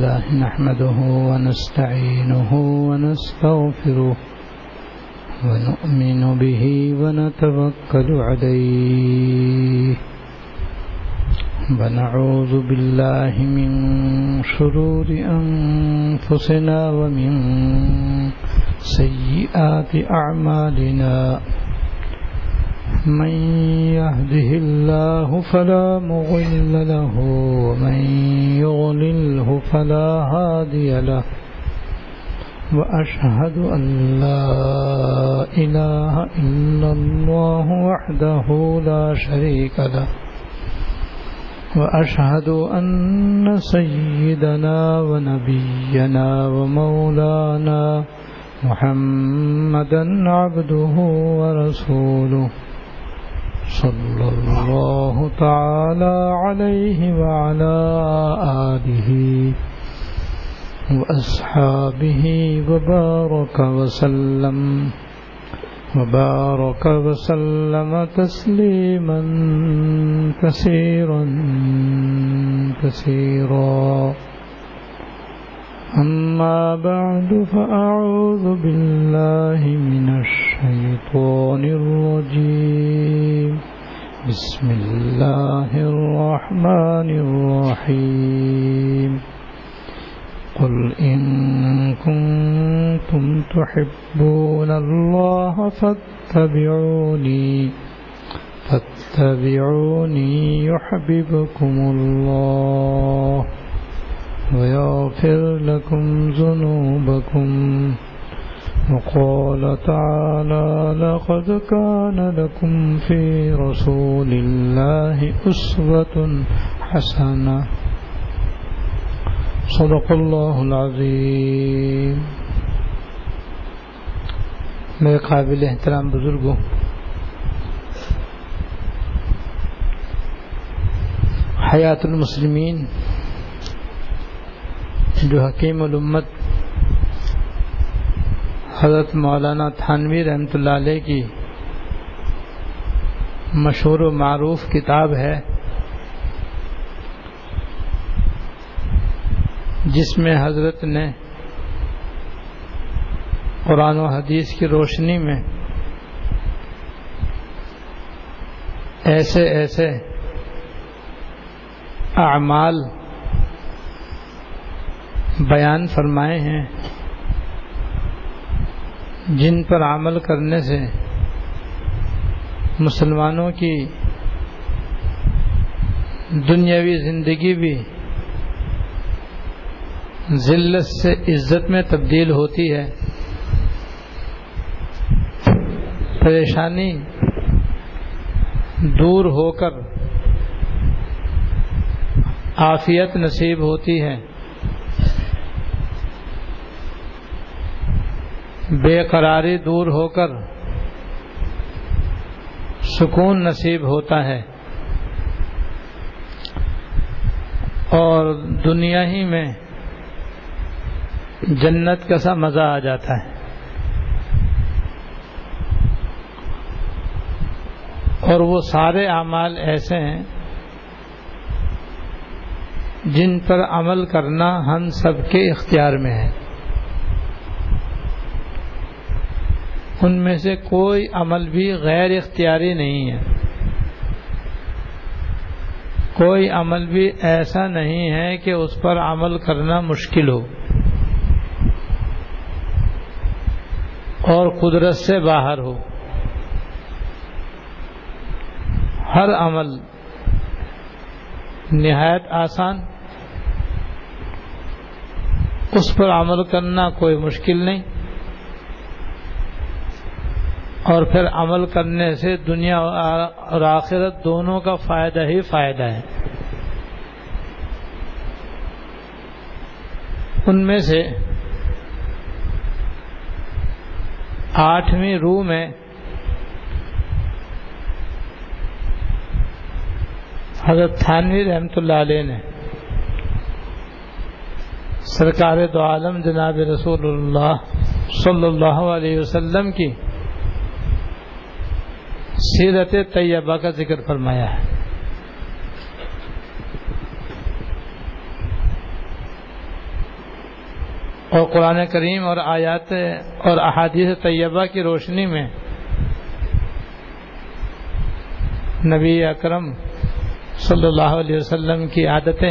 لله نحمده ونستعينه ونستغفره ونؤمن به ونتوكل عليه ونعوذ بالله من شرور أنفسنا ومن سيئات أعمالنا من يهده الله فلا مضل له ومن يضلله فلا هادي له وأشهد أن لا إله إلا الله وحده لا شريك له وأشهد أن سيدنا ونبينا ومولانا محمدا عبده ورسوله صلى الله تعالى عليه وعلى آله وأصحابه وبارك وسلم تسليما كثيرا أما بعد فأعوذ بالله من الشيطان الرجيم بسم الله الرحمن الرحيم قل إن كنتم تحبون الله فاتبعوني يحببكم الله ويغفر لكم ذنوبكم وقال تعالى لقد كان لكم في رسول الله أسوة حسنة صدق اللہ العظیم. میرے قابل احترام بزرگوں، حیات المسلمین جو حکیم الامت حضرت مولانا تھانوی رحمۃ اللہ علیہ کی مشہور و معروف کتاب ہے، جس میں حضرت نے قرآن و حدیث کی روشنی میں ایسے اعمال بیان فرمائے ہیں جن پر عمل کرنے سے مسلمانوں کی دنیاوی زندگی بھی ذلت سے عزت میں تبدیل ہوتی ہے، پریشانی دور ہو کر عافیت نصیب ہوتی ہے، بے قراری دور ہو کر سکون نصیب ہوتا ہے، اور دنیا ہی میں جنت کا سا مزہ آ جاتا ہے. اور وہ سارے اعمال ایسے ہیں جن پر عمل کرنا ہم سب کے اختیار میں ہے. ان میں سے کوئی عمل بھی غیر اختیاری نہیں ہے، کوئی عمل بھی ایسا نہیں ہے کہ اس پر عمل کرنا مشکل ہو اور قدرت سے باہر ہو. ہر عمل نہایت آسان، اس پر عمل کرنا کوئی مشکل نہیں، اور پھر عمل کرنے سے دنیا اور آخرت دونوں کا فائدہ ہی فائدہ ہے. ان میں سے 8ویں روح میں حضرت تھانوی رحمۃ اللہ علیہ نے سرکار دو عالم جناب رسول اللہ صلی اللہ علیہ وسلم کی سیرت طیبہ کا ذکر فرمایا ہے. اور قرآن کریم اور آیات اور احادیث طیبہ کی روشنی میں نبی اکرم صلی اللہ علیہ وسلم کی عادتیں،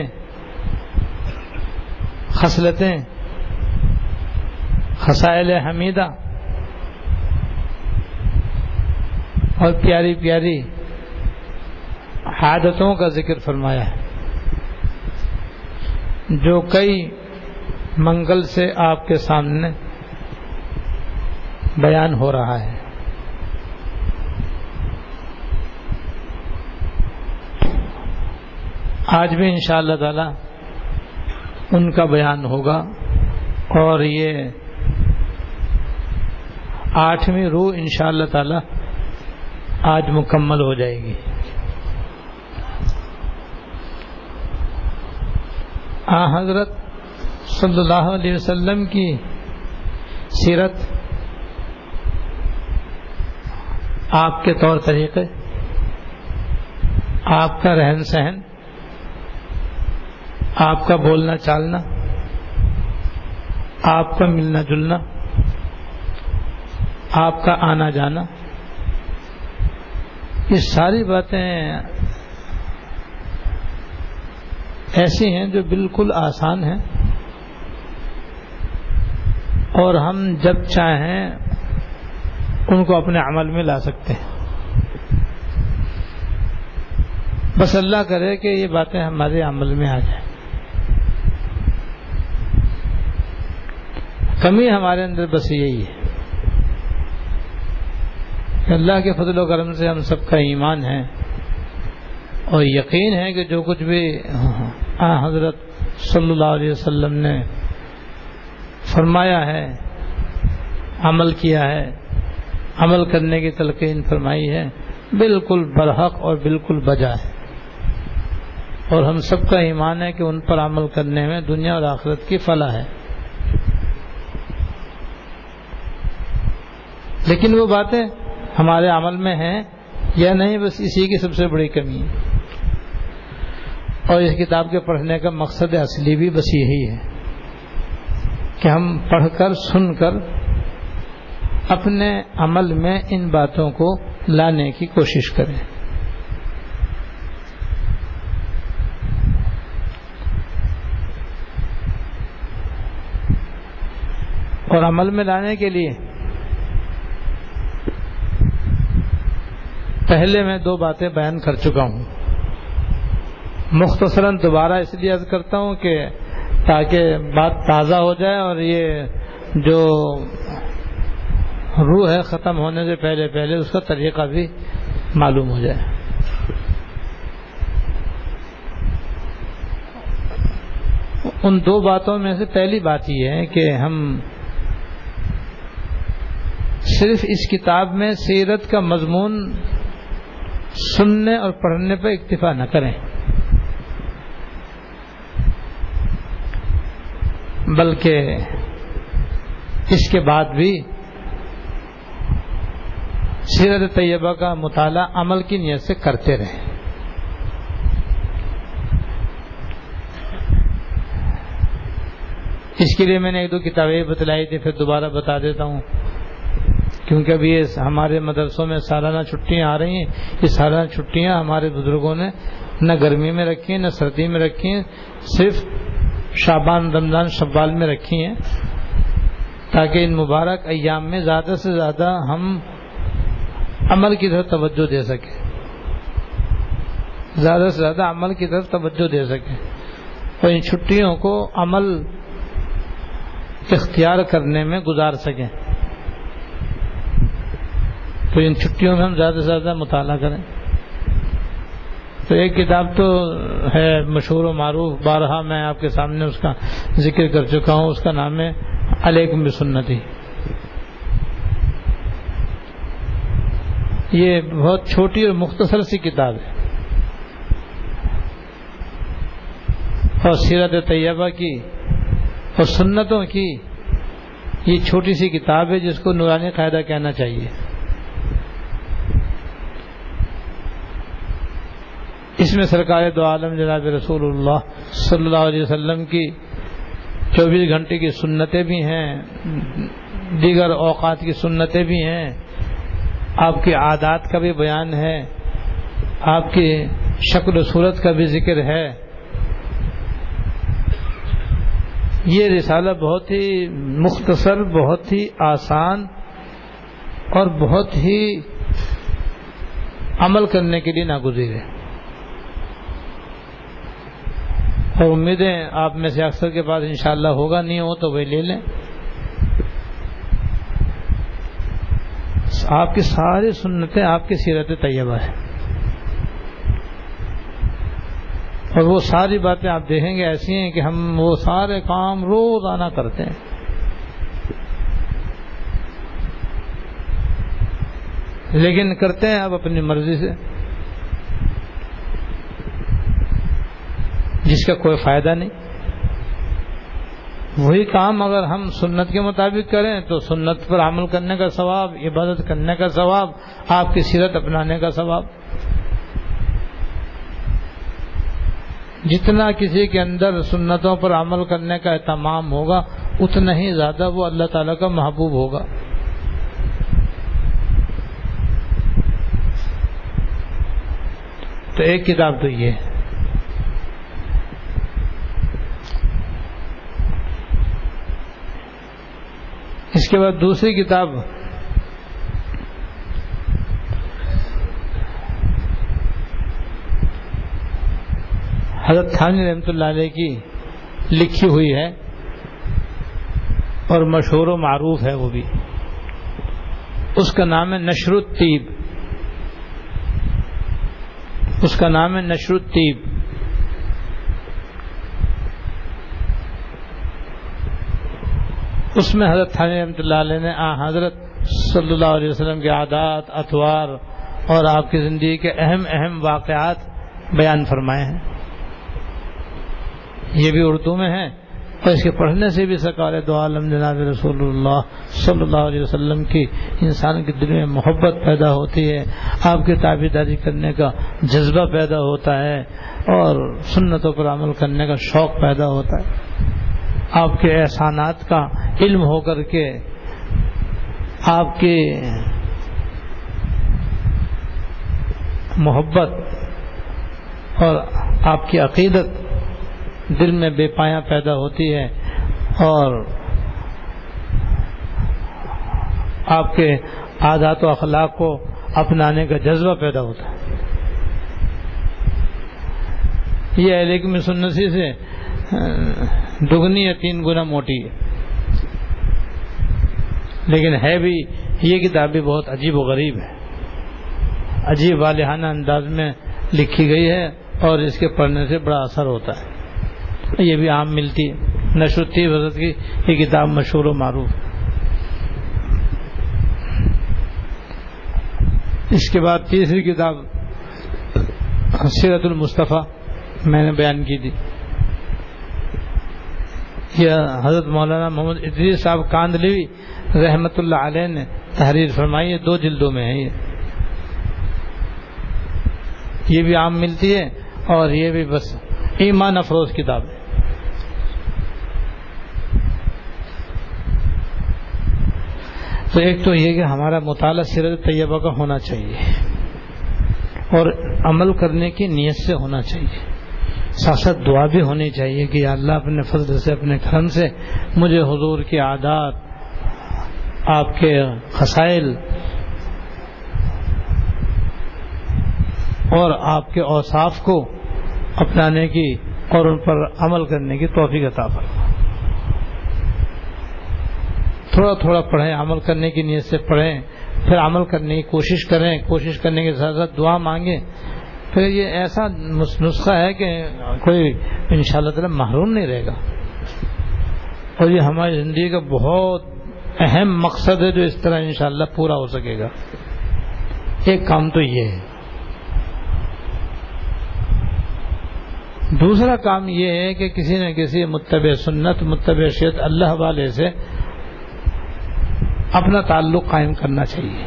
خصلتیں، خصائل حمیدہ اور پیاری پیاری عادتوں کا ذکر فرمایا ہے، جو کئی منگل سے آپ کے سامنے بیان ہو رہا ہے۔ آج بھی انشاءاللہ تعالی ان کا بیان ہوگا، اور یہ 8ویں روح انشاءاللہ تعالی آج مکمل ہو جائے گی۔ حضرت صلی اللہ علیہ وسلم کی سیرت، آپ کے طور طریقے، آپ کا رہن سہن، آپ کا بولنا چالنا، آپ کا ملنا جلنا، آپ کا آنا جانا، یہ ساری باتیں ایسی ہیں جو بالکل آسان ہیں، اور ہم جب چاہیں ان کو اپنے عمل میں لا سکتے ہیں۔ بس اللہ کرے کہ یہ باتیں ہمارے عمل میں آ جائیں۔ کمی ہمارے اندر بس یہی ہے کہ اللہ کے فضل و کرم سے ہم سب کا ایمان ہے اور یقین ہے کہ جو کچھ بھی حضرت صلی اللہ علیہ وسلم نے فرمایا ہے، عمل کیا ہے، عمل کرنے کی تلقین فرمائی ہے، بالکل برحق اور بالکل بجا ہے، اور ہم سب کا ایمان ہے کہ ان پر عمل کرنے میں دنیا اور آخرت کی فلاح ہے۔ لیکن وہ باتیں ہمارے عمل میں ہیں یا نہیں، بس اسی کی سب سے بڑی کمی ہے، اور اس کتاب کے پڑھنے کا مقصد اصلی بھی بس یہی ہے کہ ہم پڑھ کر سن کر اپنے عمل میں ان باتوں کو لانے کی کوشش کریں۔ اور عمل میں لانے کے لیے پہلے میں 2 باتیں بیان کر چکا ہوں، مختصراً دوبارہ اس لیے عرض کرتا ہوں کہ تاکہ بات تازہ ہو جائے اور یہ جو روح ہے ختم ہونے سے پہلے پہلے اس کا طریقہ بھی معلوم ہو جائے۔ ان 2 باتوں میں سے پہلی بات یہ ہے کہ ہم صرف اس کتاب میں سیرت کا مضمون سننے اور پڑھنے پر اکتفا نہ کریں، بلکہ اس کے بعد بھی سیرت طیبہ کا مطالعہ عمل کی نیت سے کرتے رہیں۔ اس کے لیے میں نے 1-2 کتابیں بتلائی تھی، پھر دوبارہ بتا دیتا ہوں، کیونکہ ابھی ہمارے مدرسوں میں سالانہ چھٹیاں آ رہی ہیں۔ یہ سالانہ چھٹیاں ہمارے بزرگوں نے نہ گرمی میں رکھی ہیں نہ سردی میں رکھی ہیں، صرف شعبان، رمضان، شوال میں رکھی ہیں، تاکہ ان مبارک ایام میں زیادہ سے زیادہ ہم عمل کی طرف توجہ دے سکیں، زیادہ سے زیادہ عمل کی طرف توجہ دے سکیں، اور ان چھٹیوں کو عمل اختیار کرنے میں گزار سکیں۔ تو ان چھٹیوں میں ہم زیادہ سے زیادہ مطالعہ کریں۔ تو ایک کتاب تو ہے مشہور و معروف، بارہا میں آپ کے سامنے اس کا ذکر کر چکا ہوں، اس کا نام ہے علیکم بسنتی۔ یہ بہت چھوٹی اور مختصر سی کتاب ہے، اور سیرت طیبہ کی اور سنتوں کی یہ چھوٹی سی کتاب ہے جس کو نورانی قاعدہ کہنا چاہیے۔ اس میں سرکار دو عالم جناب رسول اللہ صلی اللہ علیہ وسلم کی 24 گھنٹے کی سنتیں بھی ہیں، دیگر اوقات کی سنتیں بھی ہیں، آپ کی عادات کا بھی بیان ہے، آپ کی شکل و صورت کا بھی ذکر ہے۔ یہ رسالہ بہت ہی مختصر، بہت ہی آسان اور بہت ہی عمل کرنے کے لیے ناگزیر ہے، اور امیدیں آپ میں سے اکثر کے پاس انشاءاللہ ہوگا، نہیں ہو تو وہی لے لیں۔ آپ کی ساری سنتیں آپ کی سیرت طیبہ ہے، اور وہ ساری باتیں آپ دیکھیں گے ایسی ہیں کہ ہم وہ سارے کام روزانہ کرتے ہیں، لیکن کرتے ہیں اب اپنی مرضی سے، جس کا کوئی فائدہ نہیں۔ وہی کام اگر ہم سنت کے مطابق کریں تو سنت پر عمل کرنے کا ثواب، عبادت کرنے کا ثواب، آپ کی سیرت اپنانے کا ثواب۔ جتنا کسی کے اندر سنتوں پر عمل کرنے کا اہتمام ہوگا اتنا ہی زیادہ وہ اللہ تعالیٰ کا محبوب ہوگا۔ تو ایک کتاب تو یہ ہے۔ اس کے بعد دوسری کتاب حضرت تھانوی رحمۃ اللہ علیہ کی لکھی ہوئی ہے اور مشہور و معروف ہے وہ بھی، اس کا نام ہے نشر الطیب، اس کا نام ہے نشر الطیب۔ اس میں حضرت تھانوی رحمۃ اللہ علیہ نے حضرت صلی اللہ علیہ وسلم کے عادات، اطوار اور آپ کی زندگی کے اہم اہم واقعات بیان فرمائے ہیں۔ یہ بھی اردو میں ہے، اور اس کے پڑھنے سے بھی سرکار دو عالم جناب رسول اللہ صلی اللہ علیہ وسلم کی انسان کے دل میں محبت پیدا ہوتی ہے، آپ کی تابعداری کرنے کا جذبہ پیدا ہوتا ہے، اور سنتوں پر عمل کرنے کا شوق پیدا ہوتا ہے۔ آپ کے احسانات کا علم ہو کر کے آپ کی محبت اور آپ کی عقیدت دل میں بے پایاں پیدا ہوتی ہے، اور آپ کے عادات و اخلاق کو اپنانے کا جذبہ پیدا ہوتا ہے۔ یہ اہل کی سنتی سے دگنی یا 3 گنا موٹی ہے، لیکن ہے بھی یہ کتاب بھی بہت عجیب و غریب ہے، عجیب والہانہ انداز میں لکھی گئی ہے، اور اس کے پڑھنے سے بڑا اثر ہوتا ہے۔ یہ بھی عام ملتی ہے، نشر الطیب حضرت کی یہ کتاب مشہور و معروف۔ اس کے بعد تیسری کتاب سیرت المصطفیٰ میں نے بیان کی تھی، یہ حضرت مولانا محمد ادریس صاحب کاندھلوی رحمۃ اللہ علیہ نے تحریر فرمائی ہے، 2 جلدوں میں ہے یہ بھی عام ملتی ہے، اور یہ بھی بس ایمان افروز کتاب ہے۔ تو ایک تو یہ کہ ہمارا مطالعہ سیرت طیبہ کا ہونا چاہیے، اور عمل کرنے کی نیت سے ہونا چاہیے، ساتھ ساتھ دعا بھی ہونی چاہیے کہ یا اللہ اپنے فضل سے، اپنے کرم سے مجھے حضور کی عادات، آپ کے خصائل اور آپ کے اوصاف کو اپنانے کی اور ان پر عمل کرنے کی توفیق عطا فرما۔ تھوڑا تھوڑا پڑھیں، عمل کرنے کی نیت سے پڑھیں، پھر عمل کرنے کی کوشش کریں، کوشش کرنے کے ساتھ ساتھ دعا مانگیں۔ پھر یہ ایسا نسخہ ہے کہ کوئی انشاءاللہ تعالی محروم نہیں رہے گا، اور یہ ہماری زندگی کا بہت اہم مقصد ہے جو اس طرح انشاءاللہ پورا ہو سکے گا۔ ایک کام تو یہ ہے۔ دوسرا کام یہ ہے کہ کسی نہ کسی متبع سنت، متبع شریعت اللہ والے سے اپنا تعلق قائم کرنا چاہیے،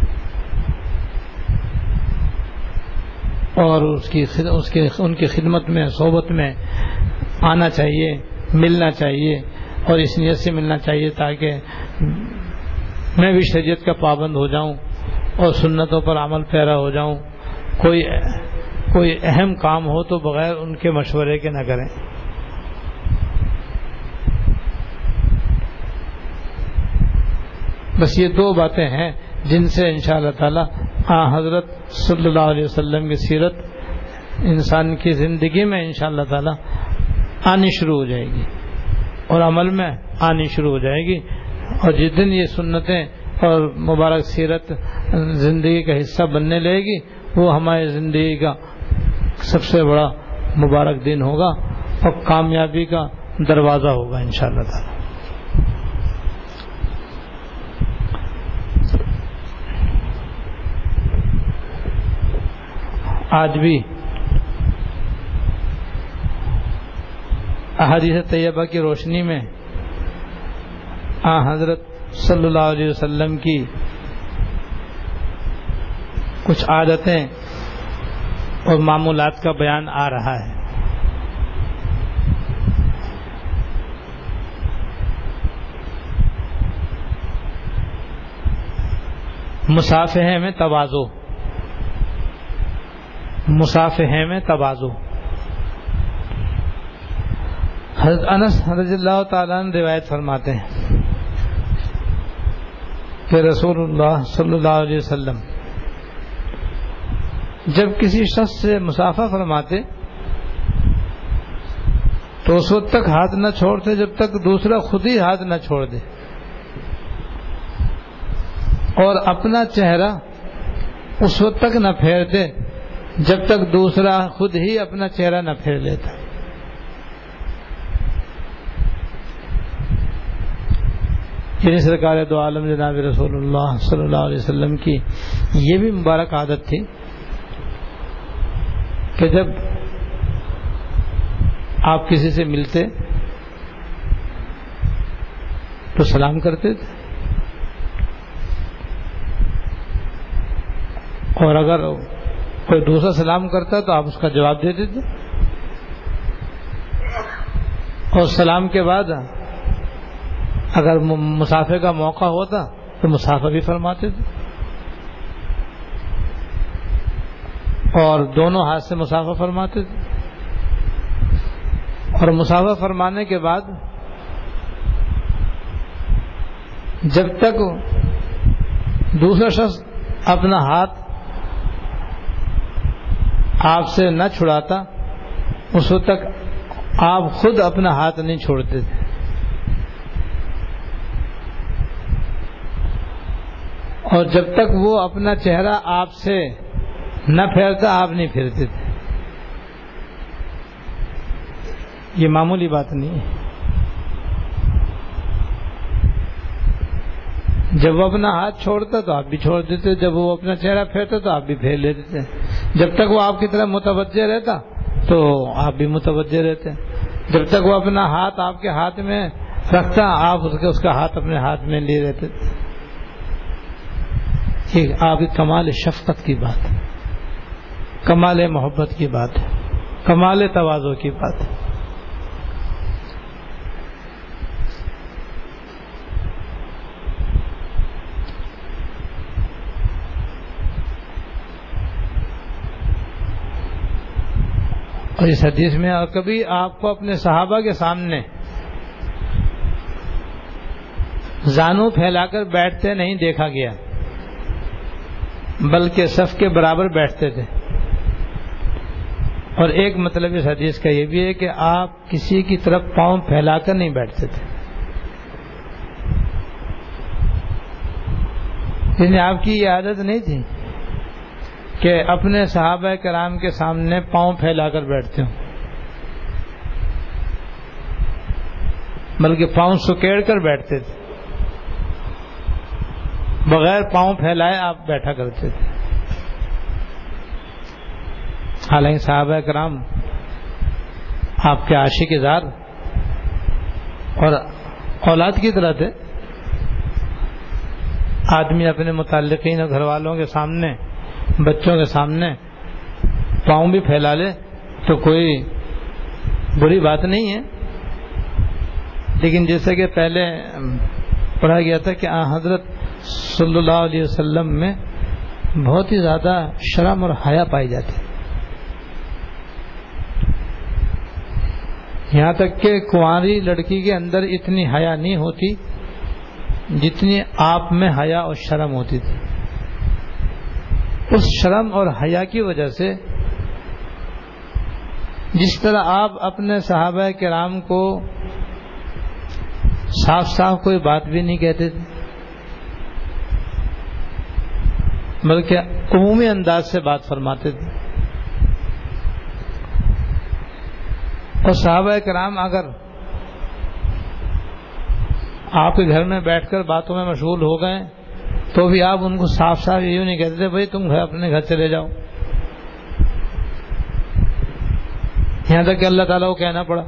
اور ان کی خدمت میں، صحبت میں آنا چاہیے، ملنا چاہیے، اور اس نیت سے ملنا چاہیے تاکہ میں بھی شریعت کا پابند ہو جاؤں اور سنتوں پر عمل پیرا ہو جاؤں. کوئی اہم کام ہو تو بغیر ان کے مشورے کے نہ کریں. بس یہ دو باتیں ہیں جن سے انشاءاللہ تعالی حضرت صلی اللہ علیہ وسلم کی سیرت انسان کی زندگی میں انشاءاللہ تعالی آنی شروع ہو جائے گی اور عمل میں آنی شروع ہو جائے گی. اور جس دن یہ سنتیں اور مبارک سیرت زندگی کا حصہ بننے لگے گی وہ ہماری زندگی کا سب سے بڑا مبارک دن ہوگا اور کامیابی کا دروازہ ہوگا انشاءاللہ تعالی. آج بھی احادیث طیبہ کی روشنی میں حضرت صلی اللہ علیہ وسلم کی کچھ عادتیں اور معمولات کا بیان آ رہا ہے. مصافحے میں تواضع، مصافحے میں تواضع. حضرت انس رضی اللہ تعالیٰ عنہ روایت فرماتے ہیں کہ رسول اللہ صلی اللہ علیہ وسلم جب کسی شخص سے مصافحہ فرماتے تو اس وقت تک ہاتھ نہ چھوڑتے جب تک دوسرا خود ہی ہاتھ نہ چھوڑ دے، اور اپنا چہرہ اس وقت تک نہ پھیرتے جب تک دوسرا خود ہی اپنا چہرہ نہ پھیر لیتا. یعنی سرکار دو عالم جناب رسول اللہ صلی اللہ علیہ وسلم کی یہ بھی مبارک عادت تھی کہ جب آپ کسی سے ملتے تو سلام کرتے تھے، اور اگر کوئی دوسرا سلام کرتا تو آپ اس کا جواب دیتے تھے، اور سلام کے بعد اگر مصافحے کا موقع ہوتا تو مصافحہ بھی فرماتے تھے، اور دونوں ہاتھ سے مصافحہ فرماتے تھے. اور مصافحہ فرمانے کے بعد جب تک دوسرا شخص اپنا ہاتھ آپ سے نہ چھڑاتا اس وقت تک آپ خود اپنا ہاتھ نہیں چھوڑتے تھے. اور جب تک وہ اپنا چہرہ آپ سے نہ پھیرتا آپ نہیں پھیرتے تھے. یہ معمولی بات نہیں ہے. جب وہ اپنا ہاتھ چھوڑتا تو آپ بھی چھوڑ دیتے، جب وہ اپنا چہرہ پھیرتا تو آپ بھی پھیر لیتے تھے. جب تک وہ آپ کی طرف متوجہ رہتا تو آپ بھی متوجہ رہتے. جب تک وہ اپنا ہاتھ آپ کے ہاتھ میں رکھتا آپ اس کا ہاتھ اپنے ہاتھ میں لیے رہتے تھے. یہ آپ کی کمال شفقت کی بات ہے، کمال محبت کی بات ہے، کمال تواضع کی بات ہے. اور اس حدیث میں اور کبھی آپ کو اپنے صحابہ کے سامنے زانو پھیلا کر بیٹھتے نہیں دیکھا گیا، بلکہ صف کے برابر بیٹھتے تھے. اور ایک مطلب اس حدیث کا یہ بھی ہے کہ آپ کسی کی طرف پاؤں پھیلا کر نہیں بیٹھتے تھے. یعنی آپ کی یہ عادت نہیں تھی کہ اپنے صحابہ کرام کے سامنے پاؤں پھیلا کر بیٹھتے ہوں، بلکہ پاؤں سکیڑ کر بیٹھتے تھے، بغیر پاؤں پھیلائے آپ بیٹھا کرتے تھے. حالانکہ صحابہ کرام آپ کے عاشق ذات اور اولاد کی طرح تھے. آدمی اپنے متعلقین اور گھر والوں کے سامنے، بچوں کے سامنے پاؤں بھی پھیلا لے تو کوئی بری بات نہیں ہے. لیکن جیسا کہ پہلے پڑھا گیا تھا کہ حضرت صلی اللہ علیہ وسلم میں بہت ہی زیادہ شرم اور حیا پائی جاتی، یہاں تک کہ کنواری لڑکی کے اندر اتنی حیا نہیں ہوتی جتنی آپ میں حیا اور شرم ہوتی تھی. اس شرم اور حیا کی وجہ سے جس طرح آپ اپنے صحابہ کرام کو صاف صاف کوئی بات بھی نہیں کہتے تھے، بلکہ عمومی انداز سے بات فرماتے تھے. اور صحابہ کرام اگر آپ کے گھر میں بیٹھ کر باتوں میں مشغول ہو گئے تو بھی آپ ان کو صاف صاف یوں نہیں کہتے تھے بھائی تم اپنے گھر چلے جاؤ. یہاں تک کہ اللہ تعالیٰ کو کہنا پڑا.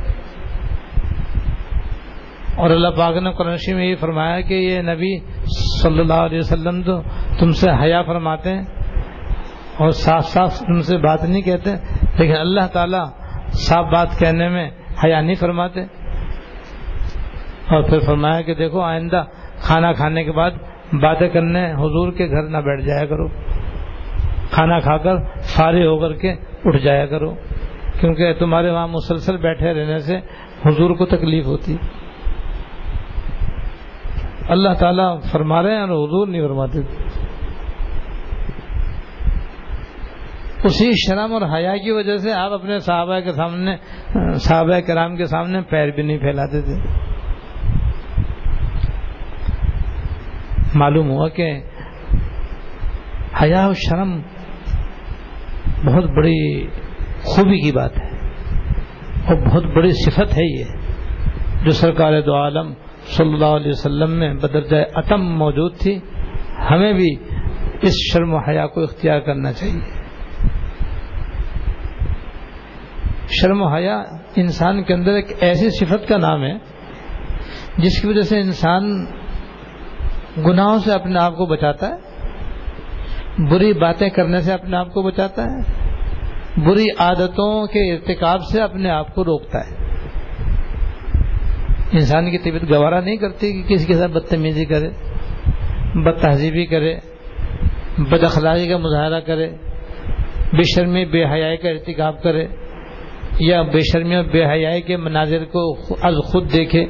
اور اللہ پاک نے قرآن شریف میں یہ فرمایا کہ یہ نبی صلی اللہ علیہ وسلم تو تم سے حیا فرماتے ہیں اور صاف صاف تم سے بات نہیں کہتے، لیکن اللہ تعالیٰ صاف بات کہنے میں حیا نہیں فرماتے. اور پھر فرمایا کہ دیکھو آئندہ کھانا کھانے کے بعد باتیں کرنے حضور کے گھر نہ بیٹھ جایا کرو، کھانا کھا کر فارغ ہو کر کے اٹھ جایا کرو، کیونکہ تمہارے وہاں مسلسل بیٹھے رہنے سے حضور کو تکلیف ہوتی. اللہ تعالیٰ فرما رہے ہیں اور حضور نہیں فرماتے. اسی شرم اور حیا کی وجہ سے آپ اپنے صحابہ کرام کے سامنے پیر بھی نہیں پھیلاتے تھے. معلوم ہوا کہ حیا اور شرم بہت بڑی خوبی کی بات ہے اور بہت بڑی صفت ہے یہ جو سرکار دو عالم صلی اللہ علیہ وسلم میں بدرجہ اتم موجود تھی. ہمیں بھی اس شرم و حیا کو اختیار کرنا چاہیے. شرم و حیا انسان کے اندر ایک ایسی صفت کا نام ہے جس کی وجہ سے انسان گناہوں سے اپنے آپ کو بچاتا ہے، بری باتیں کرنے سے اپنے آپ کو بچاتا ہے، بری عادتوں کے ارتکاب سے اپنے آپ کو روکتا ہے. انسان کی طبیعت گوارا نہیں کرتی کہ کسی کے ساتھ بدتمیزی کرے، بد تہذیبی کرے، بد اخلاقی کا مظاہرہ کرے، بے شرمی بے حیائی کا ارتکاب کرے، یا بے شرمی اور بے حیائی کے مناظر کو از خود دیکھے،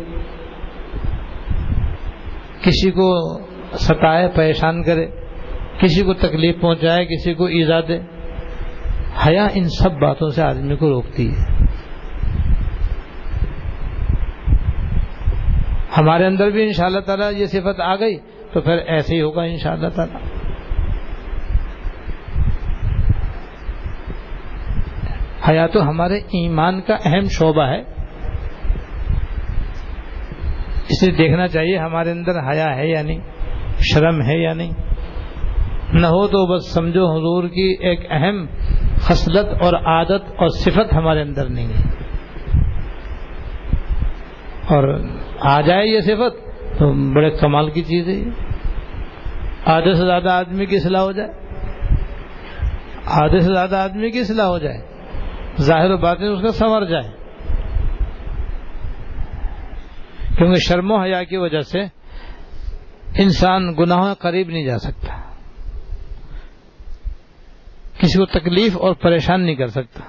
کسی کو ستائے، پریشان کرے، کسی کو تکلیف پہنچائے، کسی کو ایذا دے. حیا ان سب باتوں سے آدمی کو روکتی ہے. ہمارے اندر بھی انشاءاللہ تعالیٰ یہ صفت آ گئی تو پھر ایسے ہی ہوگا انشاءاللہ تعالیٰ. حیا تو ہمارے ایمان کا اہم شعبہ ہے، اسے دیکھنا چاہیے ہمارے اندر حیا ہے یا نہیں، شرم ہے یا نہیں. نہ ہو تو بس سمجھو حضور کی ایک اہم خصلت اور عادت اور صفت ہمارے اندر نہیں ہے. اور آ جائے یہ صفت تو بڑے کمال کی چیز ہے. آدھے سے زیادہ آدمی کی اصلاح ہو جائے، آدھے سے زیادہ آدمی کی اصلاح ہو جائے، ظاہر و باطن اس کا سنور جائے. کیونکہ شرم و حیا کی وجہ سے انسان گناہوں کے قریب نہیں جا سکتا، کسی کو تکلیف اور پریشان نہیں کر سکتا،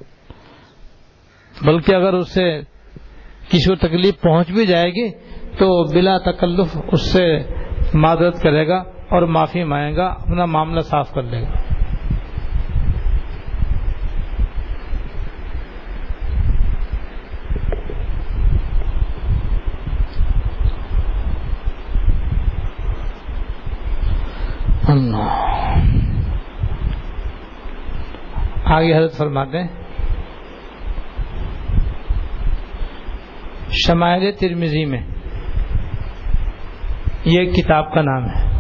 بلکہ اگر اس سے کسی کو تکلیف پہنچ بھی جائے گی تو بلا تکلف اس سے معذرت کرے گا اور معافی مانگے گا، اپنا معاملہ صاف کر لے گا. آگے حضرت فرماتے ہیں شمائل ترمذی میں، یہ کتاب کا نام ہے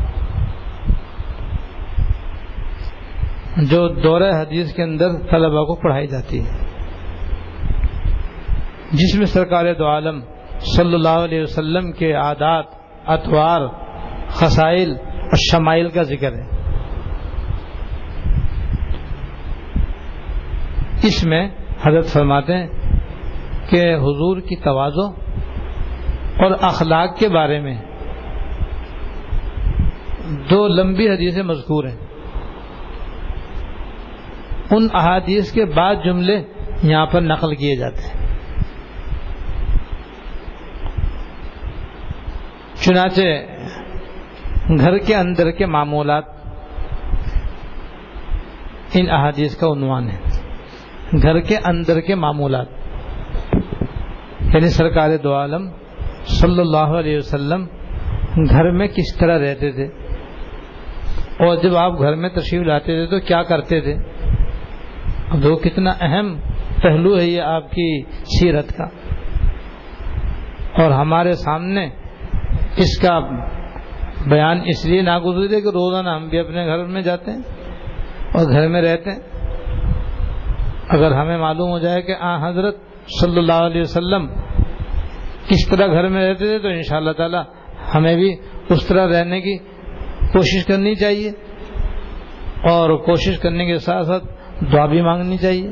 جو دورہ حدیث کے اندر طلباء کو پڑھائی جاتی ہے، جس میں سرکار دو عالم صلی اللہ علیہ وسلم کے عادات، اطوار، خصائل اور شمائل کا ذکر ہے. اس میں حضرت فرماتے ہیں کہ حضور کی تواضع اور اخلاق کے بارے میں 2 لمبی حدیثیں مذکور ہیں. ان احادیث کے بعد جملے یہاں پر نقل کیے جاتے ہیں. چنانچہ گھر کے اندر کے معمولات ان احادیث کا عنوان ہے. گھر کے اندر کے معمولات یعنی سرکار دو عالم صلی اللہ علیہ وسلم گھر میں کس طرح رہتے تھے اور جب آپ گھر میں تشریف لاتے تھے تو کیا کرتے تھے. اب وہ کتنا اہم پہلو ہے یہ آپ کی سیرت کا, اور ہمارے سامنے اس کا بیان اس لیے ناگزیر ہے کہ روزانہ ہم بھی اپنے گھر میں جاتے ہیں اور گھر میں رہتے ہیں. اگر ہمیں معلوم ہو جائے کہ حضرت صلی اللہ علیہ وسلم کس طرح گھر میں رہتے تھے تو انشاءاللہ تعالی ہمیں بھی اس طرح رہنے کی کوشش کرنی چاہیے, اور کوشش کرنے کے ساتھ ساتھ دعا بھی مانگنی چاہیے.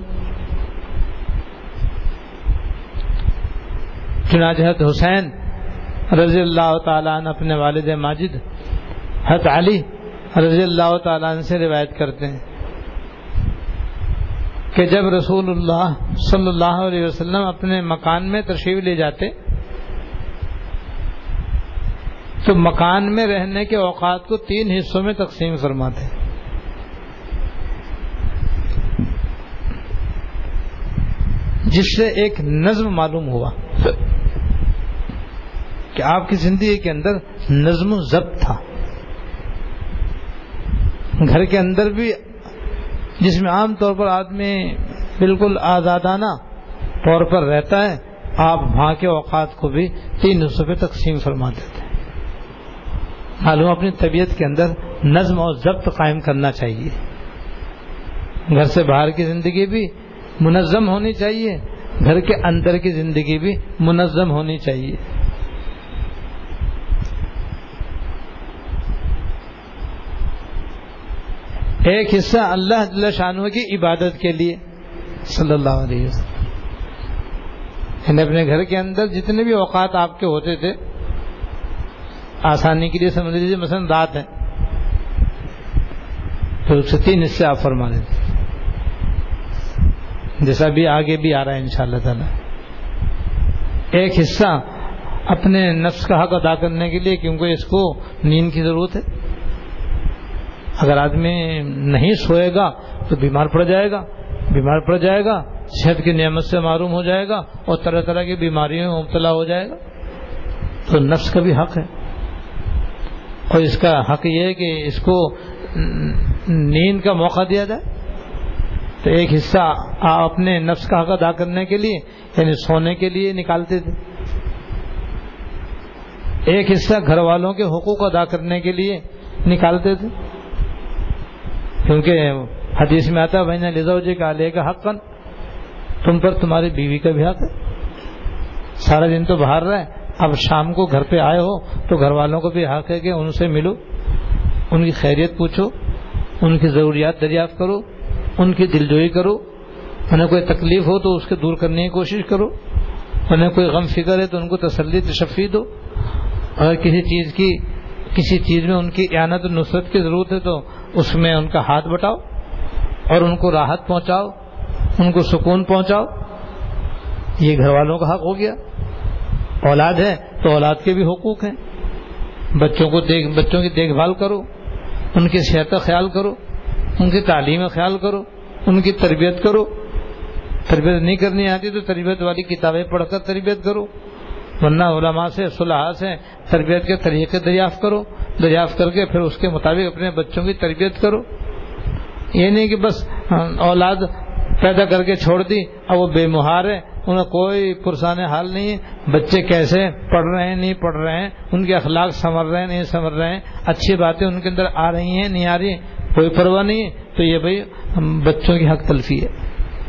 چنانچہ حضرت حسین رضی اللہ تعالیٰ عنہ اپنے والد ماجد حضرت علی رضی اللہ تعالیٰ عنہ سے روایت کرتے ہیں کہ جب رسول اللہ صلی اللہ علیہ وسلم اپنے مکان میں تشریف لے جاتے تو مکان میں رہنے کے اوقات کو 3 حصوں میں تقسیم فرماتے, جس سے ایک نظم معلوم ہوا کہ آپ کی زندگی کے اندر نظم و ضبط تھا. گھر کے اندر بھی جس میں عام طور پر آدمی بالکل آزادانہ طور پر رہتا ہے, آپ وہاں کے اوقات کو بھی 3 حصوں پہ تقسیم فرماتے تھے. معلوم اپنی طبیعت کے اندر نظم اور ضبط قائم کرنا چاہیے. گھر سے باہر کی زندگی بھی منظم ہونی چاہیے, گھر کے اندر کی زندگی بھی منظم ہونی چاہیے. ایک حصہ اللہ جل شانہ کی عبادت کے لیے صلی اللہ علیہ وسلم, یعنی اپنے گھر کے اندر جتنے بھی اوقات آپ کے ہوتے تھے, آسانی کے لیے سمجھ لیجیے مثلا رات ہے تو اس سے 3 حصے آپ فرما لیتے, جیسا بھی آگے بھی آ رہا ہے انشاءاللہ تعالی. ایک حصہ اپنے نفس کا حق ادا کرنے کے لیے, کیونکہ اس کو نیند کی ضرورت ہے. اگر آدمی نہیں سوئے گا تو بیمار پڑ جائے گا, صحت کی نعمت سے محروم ہو جائے گا اور طرح طرح کی بیماریوں میں مبتلا ہو جائے گا. تو نفس کا بھی حق ہے, اور اس کا حق یہ ہے کہ اس کو نیند کا موقع دیا جائے. تو ایک حصہ آپ اپنے نفس کا حق ادا کرنے کے لیے یعنی سونے کے لیے نکالتے تھے, ایک حصہ گھر والوں کے حقوق ادا کرنے کے لیے نکالتے تھے, کیونکہ حدیث میں آتا ہے بھائی لزوجک علیک حقا, تم پر تمہاری بیوی کا بھی حق ہے. سارا دن تو باہر رہے, اب شام کو گھر پہ آئے ہو تو گھر والوں کو بھی حق ہے کہ ان سے ملو, ان کی خیریت پوچھو, ان کی ضروریات دریافت کرو, ان کی دلجوئی کرو. انہیں کوئی تکلیف ہو تو اس کے دور کرنے کی کوشش کرو, انہیں کوئی غم فکر ہے تو ان کو تسلی تشفی دو. اگر کسی چیز میں ان کی اعانت و نصرت کی ضرورت ہے تو اس میں ان کا ہاتھ بٹاؤ اور ان کو راحت پہنچاؤ, ان کو سکون پہنچاؤ. یہ گھر والوں کا حق ہو گیا. اولاد ہے تو اولاد کے بھی حقوق ہیں. بچوں کی دیکھ بھال کرو, ان کی صحت کا خیال کرو, ان کی تعلیم کا خیال کرو, ان کی تربیت کرو. تربیت نہیں کرنی آتی تو تربیت والی کتابیں پڑھ کر تربیت کرو, ورنہ علماء سے صلحاء سے تربیت کے طریقے دریافت کرو, دریافت کر کے پھر اس کے مطابق اپنے بچوں کی تربیت کرو. یہ نہیں کہ بس اولاد پیدا کر کے چھوڑ دی, اب وہ بے مہار ہے, انہیں کوئی پرسان حال نہیں ہے, بچے کیسے پڑھ رہے ہیں نہیں پڑھ رہے ہیں, ان کے اخلاق سنور رہے ہیں نہیں سنور رہے ہیں, اچھی باتیں ان کے اندر آ رہی ہیں نہیں آ رہی ہیں, کوئی پرواہ نہیں ہے. تو یہ بھائی بچوں کی حق تلفی ہے.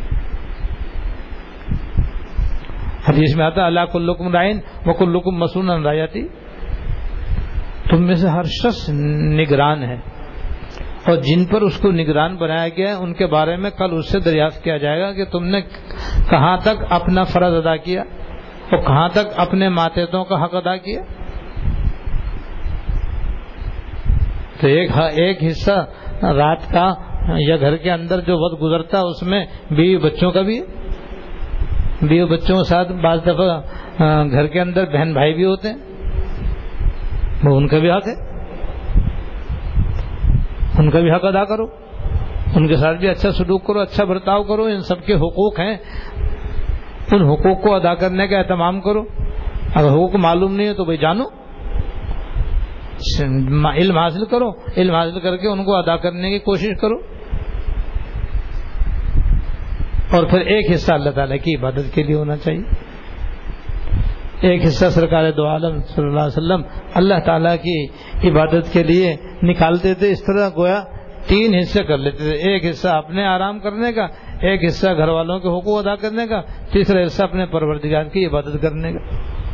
حدیث میں آتا اللہ کلکم رائن وکلکم مسئول عن رعیتی, تم میں سے ہر شخص نگران ہے, اور جن پر اس کو نگران بنایا گیا ہے ان کے بارے میں کل اس سے دریافت کیا جائے گا کہ تم نے کہاں تک اپنا فرض ادا کیا وہ کہاں تک اپنے ماتحتوں کا حق ادا کیا؟ تو ایک حصہ رات کا یا گھر کے اندر جو وقت گزرتا ہے اس میں بیوی بچوں کا بھی ہے، بیوی بچوں کے ساتھ بعض دفعہ گھر کے اندر بہن بھائی بھی ہوتے ہیں، وہ ان کا بھی حق ہے، ان کا بھی حق ادا کرو، ان کے ساتھ بھی اچھا سلوک کرو، اچھا برتاؤ کرو، ان سب کے حقوق ہیں، ان حقوق کو ادا کرنے کا اہتمام کرو۔ اگر حقوق معلوم نہیں ہے تو بھائی جانو، علم حاصل کرو، علم حاصل کر کے ان کو ادا کرنے کی کوشش کرو، اور پھر ایک حصہ اللہ تعالیٰ کی عبادت کے لیے ہونا چاہیے، ایک حصہ سرکار دو عالم صلی اللہ علیہ وسلم اللہ تعالیٰ کی عبادت کے لیے نکالتے تھے۔ اس طرح گویا 3 حصے کر لیتے تھے، ایک حصہ اپنے آرام کرنے کا، ایک حصہ گھر والوں کے حقوق ادا کرنے کا، تیسرا حصہ اپنے پروردگار کی عبادت کرنے کا۔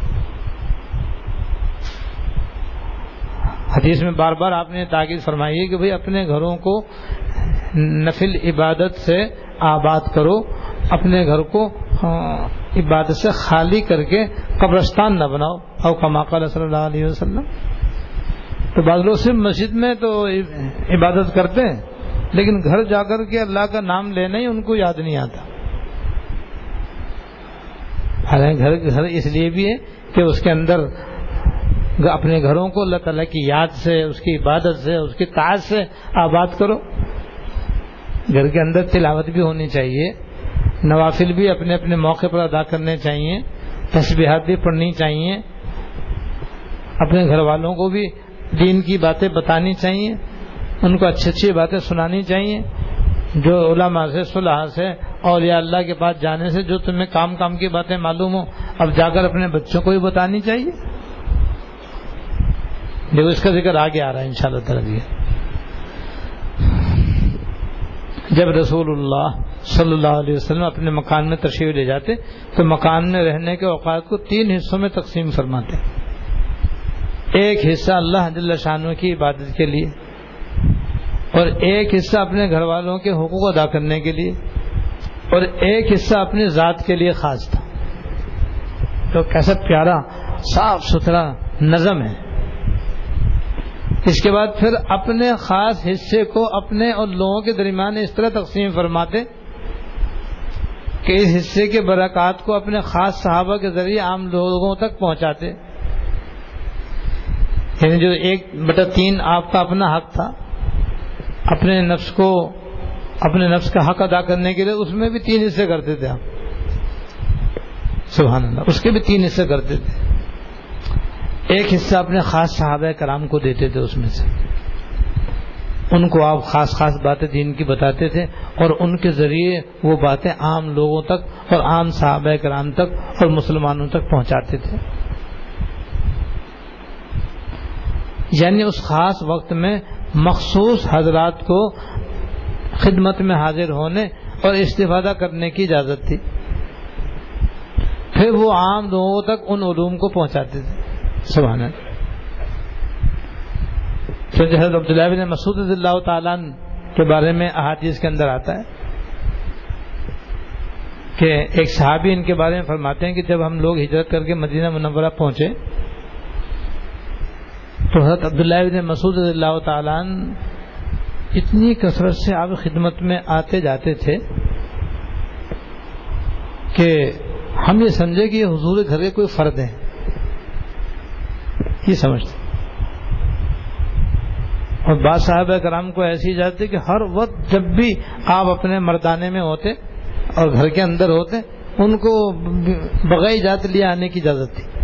حدیث میں بار بار آپ نے تاکید فرمائی ہے کہ بھئی اپنے گھروں کو نفل عبادت سے آباد کرو، اپنے گھر کو عبادت سے خالی کر کے قبرستان نہ بناؤ، او کما قال صلی اللہ علیہ وسلم۔ تو بعض لوگ صرف مسجد میں تو عبادت کرتے ہیں، لیکن گھر جا کر کے اللہ کا نام لینا ہی ان کو یاد نہیں آتا۔ حالانکہ گھر اس لیے بھی ہے کہ اس کے اندر اپنے گھروں کو اللہ تعالیٰ کی یاد سے، اس کی عبادت سے، اس کی طاعت سے آباد کرو۔ گھر کے اندر تلاوت بھی ہونی چاہیے، نوافل بھی اپنے اپنے موقع پر ادا کرنے چاہیے، تسبیحات بھی پڑھنی چاہیے، اپنے گھر والوں کو بھی دین کی باتیں بتانی چاہیے، ان کو اچھی اچھی باتیں سنانی چاہیے۔ جو علماء سے، صلحاء سے، اولیاء اللہ کے پاس جانے سے جو تمہیں کام کی باتیں معلوم ہو، اب جا کر اپنے بچوں کو بھی بتانی چاہیے۔ دیکھو اس کا ذکر آگے آ رہا ہے انشاءاللہ تعالی۔ جب رسول اللہ صلی اللہ علیہ وسلم اپنے مکان میں تشریف لے جاتے تو مکان میں رہنے کے اوقات کو 3 حصوں میں تقسیم فرماتے۔ ایک حصہ اللہ جل شانہ کی عبادت کے لیے، اور ایک حصہ اپنے گھر والوں کے حقوق ادا کرنے کے لیے، اور ایک حصہ اپنی ذات کے لیے خاص تھا۔ تو کیسا پیارا صاف ستھرا نظم ہے۔ اس کے بعد پھر اپنے خاص حصے کو اپنے اور لوگوں کے درمیان اس طرح تقسیم فرماتے کہ اس حصے کے برکات کو اپنے خاص صحابہ کے ذریعے عام لوگوں تک پہنچاتے۔ یعنی جو 1/3 آپ کا اپنا حق تھا، اپنے نفس کا حق ادا کرنے کے لیے، اس میں بھی 3 حصے کرتے تھے آپ، سبحان اللہ، اس کے بھی 3 حصے کرتے تھے۔ ایک حصہ اپنے خاص صحابہ کرام کو دیتے تھے، اس میں سے ان کو آپ خاص باتیں دین کی بتاتے تھے، اور ان کے ذریعے وہ باتیں عام لوگوں تک اور عام صحابہ کرام تک اور مسلمانوں تک پہنچاتے تھے۔ یعنی اس خاص وقت میں مخصوص حضرات کو خدمت میں حاضر ہونے اور استفادہ کرنے کی اجازت تھی، پھر وہ عام لوگوں تک ان علوم کو پہنچاتے تھے، سبحان اللہ۔ حضرت عبداللہ بن مسعود رضی اللہ تعالیٰ عنہ کے بارے میں احادیث کے اندر آتا ہے کہ ایک صحابی ان کے بارے میں فرماتے ہیں کہ جب ہم لوگ ہجرت کر کے مدینہ منورہ پہنچے تو حضرت عبداللہ بن مسعود رضی اللہ تعالیٰ عنہ اتنی کثرت سے آپ خدمت میں آتے جاتے تھے کہ ہم یہ سمجھے کہ یہ حضور گھر کے کوئی فرد ہیں، یہ سمجھتے۔ اور بعض صحابہ کرام کو ایسی اجازت تھی کہ ہر وقت جب بھی آپ اپنے مردانے میں ہوتے اور گھر کے اندر ہوتے، ان کو بغیر اجازت لیے آنے کی اجازت تھی،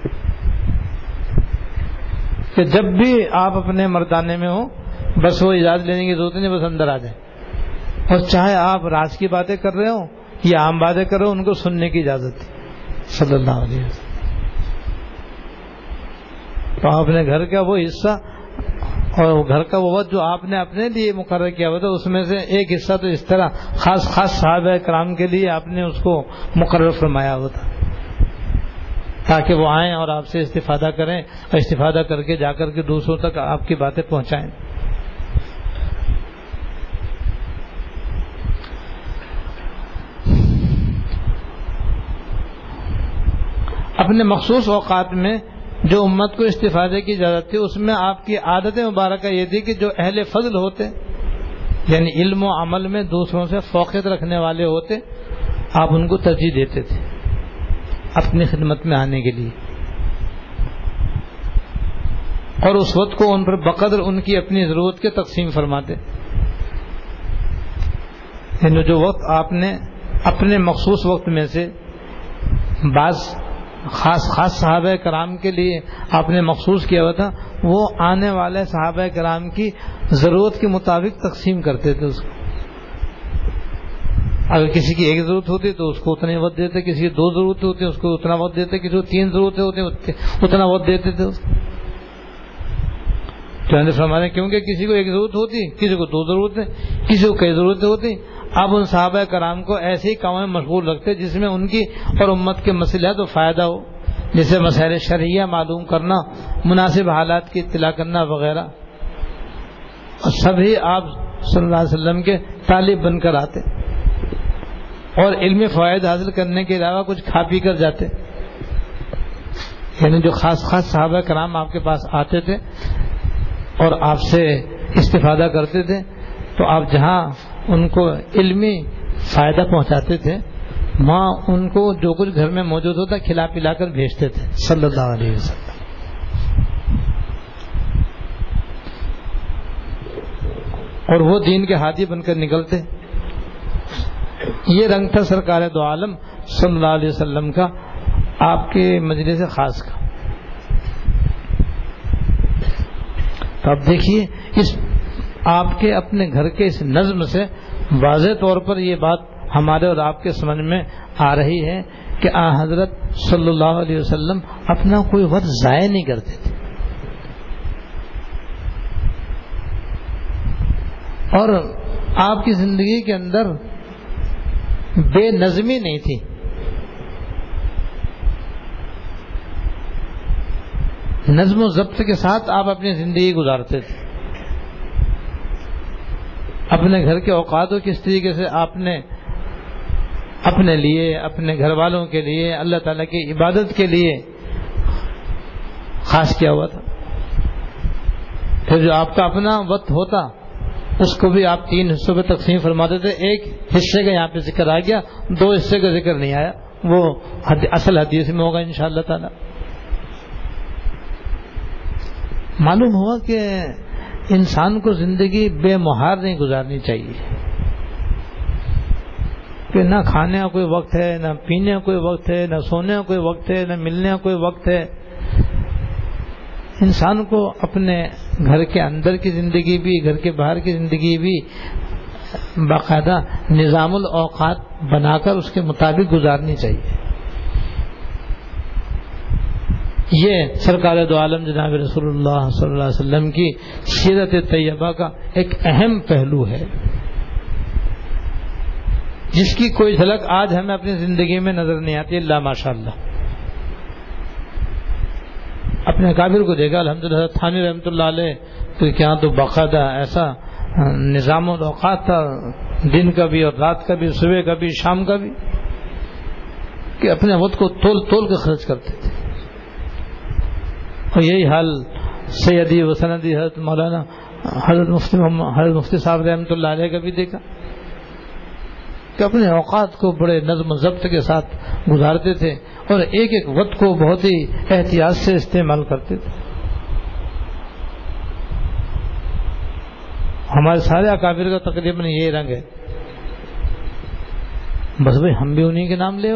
کہ جب بھی آپ اپنے مردانے میں ہو بس وہ اجازت لینے کی ضرورت نہیں، بس اندر آ جائیں، اور چاہے آپ راز کی باتیں کر رہے ہو یا عام باتیں کر رہے ہو، ان کو سننے کی اجازت تھی، صلی اللہ علیہ وسلم۔ تو آپ اپنے گھر کا وہ حصہ اور گھر کا وہ وقت جو آپ نے اپنے لیے مقرر کیا ہوا تھا، اس میں سے ایک حصہ تو اس طرح خاص صحابہ کرام کے لیے آپ نے اس کو مقرر فرمایا ہوا تھا، تاکہ وہ آئیں اور آپ سے استفادہ کریں، اور استفادہ کر کے جا کر کے دوسروں تک آپ کی باتیں پہنچائیں۔ اپنے مخصوص اوقات میں جو امت کو استفادے کی اجازت تھی اس میں آپ کی عادت مبارکہ یہ تھی کہ جو اہل فضل ہوتے یعنی علم و عمل میں دوسروں سے فوقیت رکھنے والے ہوتے آپ ان کو ترجیح دیتے تھے اپنی خدمت میں آنے کے لیے، اور اس وقت کو ان پر بقدر ان کی اپنی ضرورت کے تقسیم فرماتے. یعنی جو وقت آپ نے اپنے مخصوص وقت میں سے بعض خاص صحابہ کرام کے لیے آپ نے مخصوص کیا ہوا تھا وہ آنے والے صحابہ کرام کی ضرورت کے مطابق تقسیم کرتے تھے اس کو. اگر کسی کی ایک ضرورت ہوتی تو اس کو اتنے وقت دیتے، کسی کی دو ضرورتیں ہوتی اس کو اتنا وقت دیتے، کسی کو تین ضرورتیں ہوتی اتنا وقت دیتے تھے اس کو. فرماتے ہیں کیونکہ کسی کو ایک ضرورت ہوتی، کسی کو دو ضرورتیں، کسی کو کئی ضرورتیں ہوتی. اب ان صحابہ کرام کو ایسے ہی کاموں میں مشغول رکھتے جس میں ان کی اور امت کے مصلحت و فائدہ ہو، جیسے مسائل شرعیہ معلوم کرنا، مناسب حالات کی اطلاع کرنا وغیرہ. اور سبھی آپ صلی اللہ علیہ وسلم کے طالب بن کر آتے اور علمی فوائد حاصل کرنے کے علاوہ کچھ کھا پی کر جاتے. یعنی جو خاص صحابہ کرام آپ کے پاس آتے تھے اور آپ سے استفادہ کرتے تھے تو آپ جہاں ان کو علمی فائدہ پہنچاتے تھے وہاں ان کو جو کچھ گھر میں موجود ہوتا کھلا پلا کر بھیجتے تھے صلی اللہ علیہ وسلم. اور وہ دین کے ہادی بن کر نکلتے. یہ رنگ تھا سرکار دو عالم صلی اللہ علیہ وسلم کا آپ کے مجلس خاص کا. تو اب دیکھیے اس آپ کے اپنے گھر کے اس نظم سے واضح طور پر یہ بات ہمارے اور آپ کے سمجھ میں آ رہی ہے کہ حضرت صلی اللہ علیہ وسلم اپنا کوئی وقت ضائع نہیں کرتے تھے اور آپ کی زندگی کے اندر بے نظمی نہیں تھی. نظم و ضبط کے ساتھ آپ اپنی زندگی گزارتے تھے. اپنے گھر کے اوقات کو کس طریقے سے آپ نے اپنے لیے، اپنے گھر والوں کے لیے، اللہ تعالیٰ کی عبادت کے لیے خاص کیا ہوا تھا. پھر جو آپ کا اپنا وقت ہوتا اس کو بھی آپ 3 حصوں میں تقسیم فرماتے تھے. ایک حصے کا یہاں پہ ذکر آ گیا، 2 حصے کا ذکر نہیں آیا، وہ اصل حدیث میں ہوگا انشاءاللہ تعالی. معلوم ہوا کہ انسان کو زندگی بے مہار نہیں گزارنی چاہیے کہ نہ کھانے کا کوئی وقت ہے، نہ پینے کا کوئی وقت ہے، نہ سونے کا کوئی وقت ہے، نہ ملنے کا کوئی وقت ہے. انسان کو اپنے گھر کے اندر کی زندگی بھی، گھر کے باہر کی زندگی بھی باقاعدہ نظام الاوقات بنا کر اس کے مطابق گزارنی چاہیے. یہ سرکار دو عالم جناب رسول اللہ صلی اللہ علیہ وسلم کی سیرت طیبہ کا ایک اہم پہلو ہے جس کی کوئی جھلک آج ہمیں اپنی زندگی میں نظر نہیں آتی اللہ ماشاءاللہ. اپنے کابر کو دیکھا الحمدللہ تھانی رحمۃ اللہ علیہ تو کیا تو باقاعدہ ایسا نظام الاوقات تھا، دن کا بھی اور رات کا بھی، صبح کا بھی شام کا بھی، کہ اپنے وقت کو تول تول کے خرچ کرتے تھے. اور یہی حال سیدی و سندی حضرت مولانا حضرت مفتی صاحب رحمۃ اللہ علیہ کا بھی دیکھا کہ اپنے اوقات کو بڑے نظم و ضبط کے ساتھ گزارتے تھے اور ایک ایک وقت کو بہت ہی احتیاط سے استعمال کرتے تھے. ہمارے سارے اکابر کا تقریباً یہی رنگ ہے. بس بھائی ہم بھی انہی کے نام لے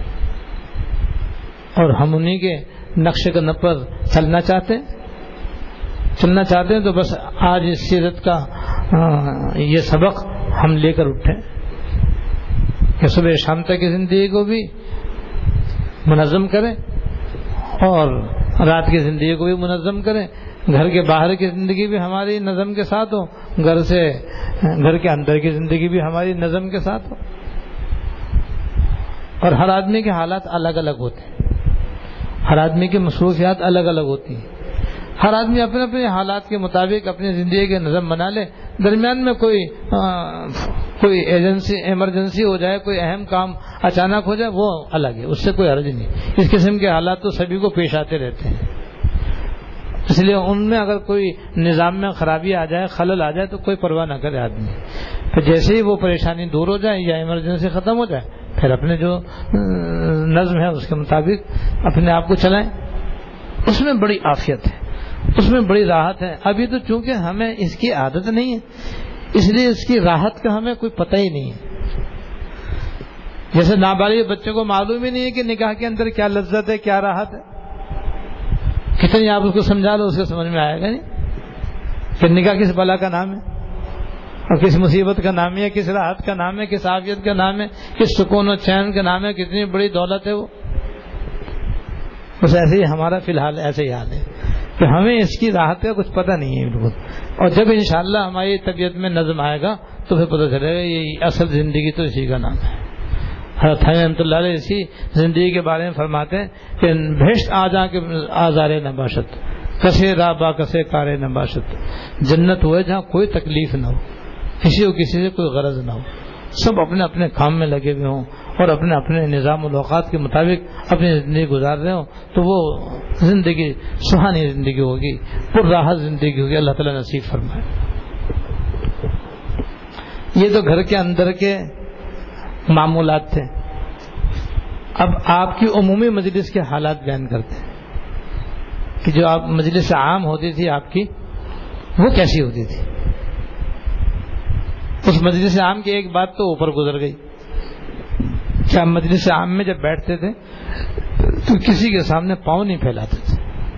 اور ہم انہی کے نقش قدم پر چلنا چاہتے ہیں تو بس آج اس سیرت کا یہ سبق ہم لے کر اٹھے کہ صبح شام تک کی زندگی کو بھی منظم کریں اور رات کی زندگی کو بھی منظم کریں. گھر کے باہر کی زندگی بھی ہماری نظم کے ساتھ ہو، گھر کے اندر کی زندگی بھی ہماری نظم کے ساتھ ہو. اور ہر آدمی کے حالات الگ الگ ہوتے ہیں، ہر آدمی کی مصروفیات الگ الگ ہوتی ہیں. ہر آدمی اپنے اپنے حالات کے مطابق اپنی زندگی کے نظم بنا لے، درمیان میں کوئی ایمرجنسی ہو جائے، کوئی اہم کام اچانک ہو جائے، وہ الگ ہے، اس سے کوئی حرج نہیں. اس قسم کے حالات تو سبھی کو پیش آتے رہتے ہیں، اس لیے ان میں اگر کوئی نظام میں خرابی آ جائے، خلل آ جائے تو کوئی پرواہ نہ کرے آدمی. پھر جیسے ہی وہ پریشانی دور ہو جائے یا ایمرجنسی ختم ہو جائے، پھر اپنے جو نظم ہے اس کے مطابق اپنے آپ کو چلائیں. اس میں بڑی عافیت ہے، اس میں بڑی راحت ہے. ابھی تو چونکہ ہمیں اس کی عادت نہیں ہے، اس لیے اس کی راحت کا ہمیں کوئی پتہ ہی نہیں ہے. جیسے نابالغ بچے کو معلوم ہی نہیں ہے کہ نکاح کے اندر کیا لذت ہے، کیا راحت ہے. کتنی آپ اس کو سمجھا لو، اس کو سمجھ میں آئے گا نہیں کہ نکاح کس بلا کا نام ہے اور کس مصیبت کا نام ہے، کس راحت کا نام ہے، کس عافیت کا نام ہے، کس سکون و چین کا نام ہے، کتنی بڑی دولت ہے وہ. بس ایسے ہی ہمارا فی الحال ایسے ہی حال ہے کہ ہمیں اس کی راحت کا کچھ پتہ نہیں ہے بالکل. اور جب انشاءاللہ ہماری طبیعت میں نظم آئے گا تو پھر پتہ چلے گا یہ اصل زندگی تو اسی کا نام ہے. حضرت رحمۃ اللہ علیہ اسی زندگی کے بارے میں فرماتے ہیں کہ بھیشت آ جا کے آزارے نباشت، کسے رابا کسے کارے نباشت. جنت ہوئے جہاں کوئی تکلیف نہ ہو، کسی کو کسی سے کوئی غرض نہ ہو، سب اپنے اپنے کام میں لگے ہوئے ہوں اور اپنے اپنے نظام الاوقات کے مطابق اپنی زندگی گزار رہے ہوں، تو وہ زندگی سہانی زندگی ہوگی، پر راحت زندگی ہوگی. اللہ تعالیٰ نصیب فرمائے. یہ تو گھر کے اندر کے معمولات تھے. اب آپ کی عمومی مجلس کے حالات بیان کرتے ہیں کہ جو آپ مجلس عام ہوتی تھی آپ کی، وہ کیسی ہوتی تھی. اس مجلس عام کی ایک بات تو اوپر گزر گئی کہ آپ مجلس عام میں جب بیٹھتے تھے تو کسی کے سامنے پاؤں نہیں پھیلاتے تھے.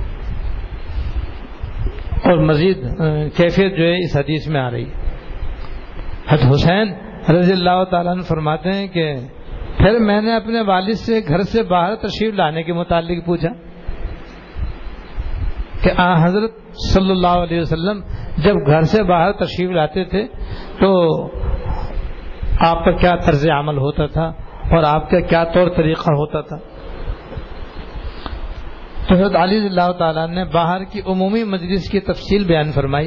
اور مزید کیفیت جو ہے اس حدیث میں آ رہی ہے. حضرت حسین رضی اللہ تعالیٰ عنہ فرماتے ہیں کہ پھر میں نے اپنے والد سے گھر سے باہر تشریف لانے کے متعلق پوچھا کہ حضرت صلی اللہ علیہ وسلم جب گھر سے باہر تشریف لاتے تھے تو آپ کا کیا طرز عمل ہوتا تھا اور آپ کا کیا طور طریقہ ہوتا تھا. تو حضرت علی رضی اللہ تعالیٰ نے باہر کی عمومی مجلس کی تفصیل بیان فرمائی.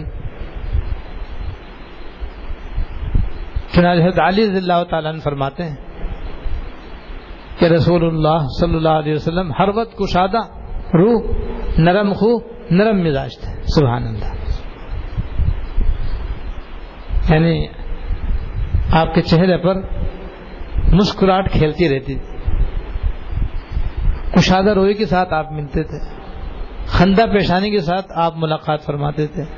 چنانچہ حضرت علی رضی اللہ تعالیٰ عنہ فرماتے ہیں کہ رسول اللہ صلی اللہ علیہ وسلم ہر وقت کشادہ روح، نرم خو، نرم مزاج تھے. سبحان اللہ. یعنی آپ کے چہرے پر مسکراہٹ کھیلتی رہتی تھی، کشادہ روئی کے ساتھ آپ ملتے تھے، خندہ پیشانی کے ساتھ آپ ملاقات فرماتے تھے.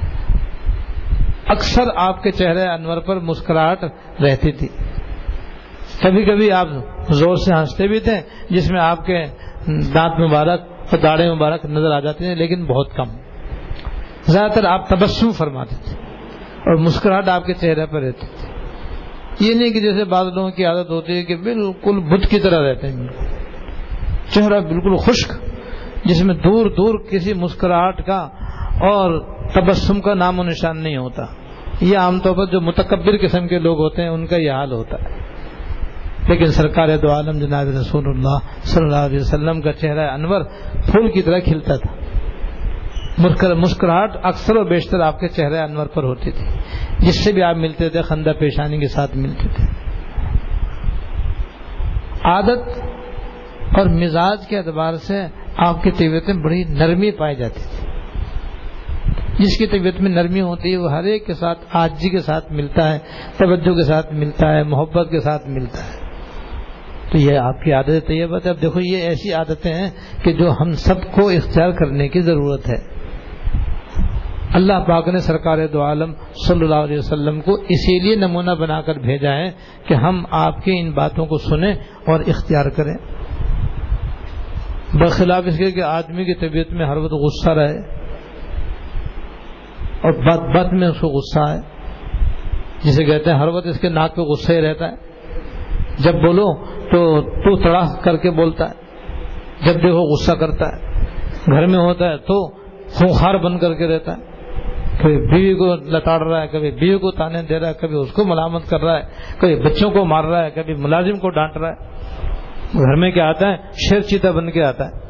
اکثر آپ کے چہرے انور پر مسکراہٹ رہتی تھی. کبھی کبھی آپ زور سے ہنستے بھی تھے جس میں آپ کے دانت مبارک اور داڑھیں مبارک نظر آ جاتی ہیں، لیکن بہت کم. زیادہ تر آپ تبسم فرماتے تھے اور مسکراہٹ آپ کے چہرے پر رہتی تھی. یہ نہیں کہ جیسے بعض لوگوں کی عادت ہوتی ہے کہ بالکل بت کی طرح رہتے ہیں، چہرہ بالکل خشک جس میں دور دور کسی مسکراہٹ کا اور تبسم کا نام و نشان نہیں ہوتا. یہ عام طور پر جو متکبر قسم کے لوگ ہوتے ہیں ان کا یہ حال ہوتا ہے. لیکن سرکار دو عالم جناب رسول اللہ صلی اللہ علیہ وسلم کا چہرہ انور پھول کی طرح کھلتا تھا. مسکراہٹ اکثر و بیشتر آپ کے چہرے انور پر ہوتی تھی. جس سے بھی آپ ملتے تھے خندہ پیشانی کے ساتھ ملتے تھے. عادت اور مزاج کے اعتبار سے آپ کی طبیعت میں بڑی نرمی پائی جاتی تھی. جس کی طبیعت میں نرمی ہوتی ہے وہ ہر ایک کے ساتھ عاجزی کے ساتھ ملتا ہے، توجہ کے ساتھ ملتا ہے، محبت کے ساتھ ملتا ہے. تو یہ آپ کی عادت طیبہ ہے. اب دیکھو یہ ایسی عادتیں ہیں کہ جو ہم سب کو اختیار کرنے کی ضرورت ہے. اللہ پاک نے سرکار دو عالم صلی اللہ علیہ وسلم کو اسی لیے نمونہ بنا کر بھیجا ہے کہ ہم آپ کی ان باتوں کو سنیں اور اختیار کریں، برخلاف اس کے کہ آدمی کی طبیعت میں ہر وقت غصہ رہے اور بات میں اس کو غصہ ہے، جسے کہتے ہیں ہر وقت اس کے ناک پہ غصہ ہی رہتا ہے. جب بولو تو تڑاک کر کے بولتا ہے، جب دیکھو غصہ کرتا ہے. گھر میں ہوتا ہے تو خونخوار بن کر کے رہتا ہے، کبھی بیوی کو لتاڑ رہا ہے، کبھی بیوی کو تانے دے رہا ہے، کبھی اس کو ملامت کر رہا ہے، کبھی بچوں کو مار رہا ہے، کبھی ملازم کو ڈانٹ رہا ہے. گھر میں کیا آتا ہے؟ شیر چیتا بن کے آتا ہے.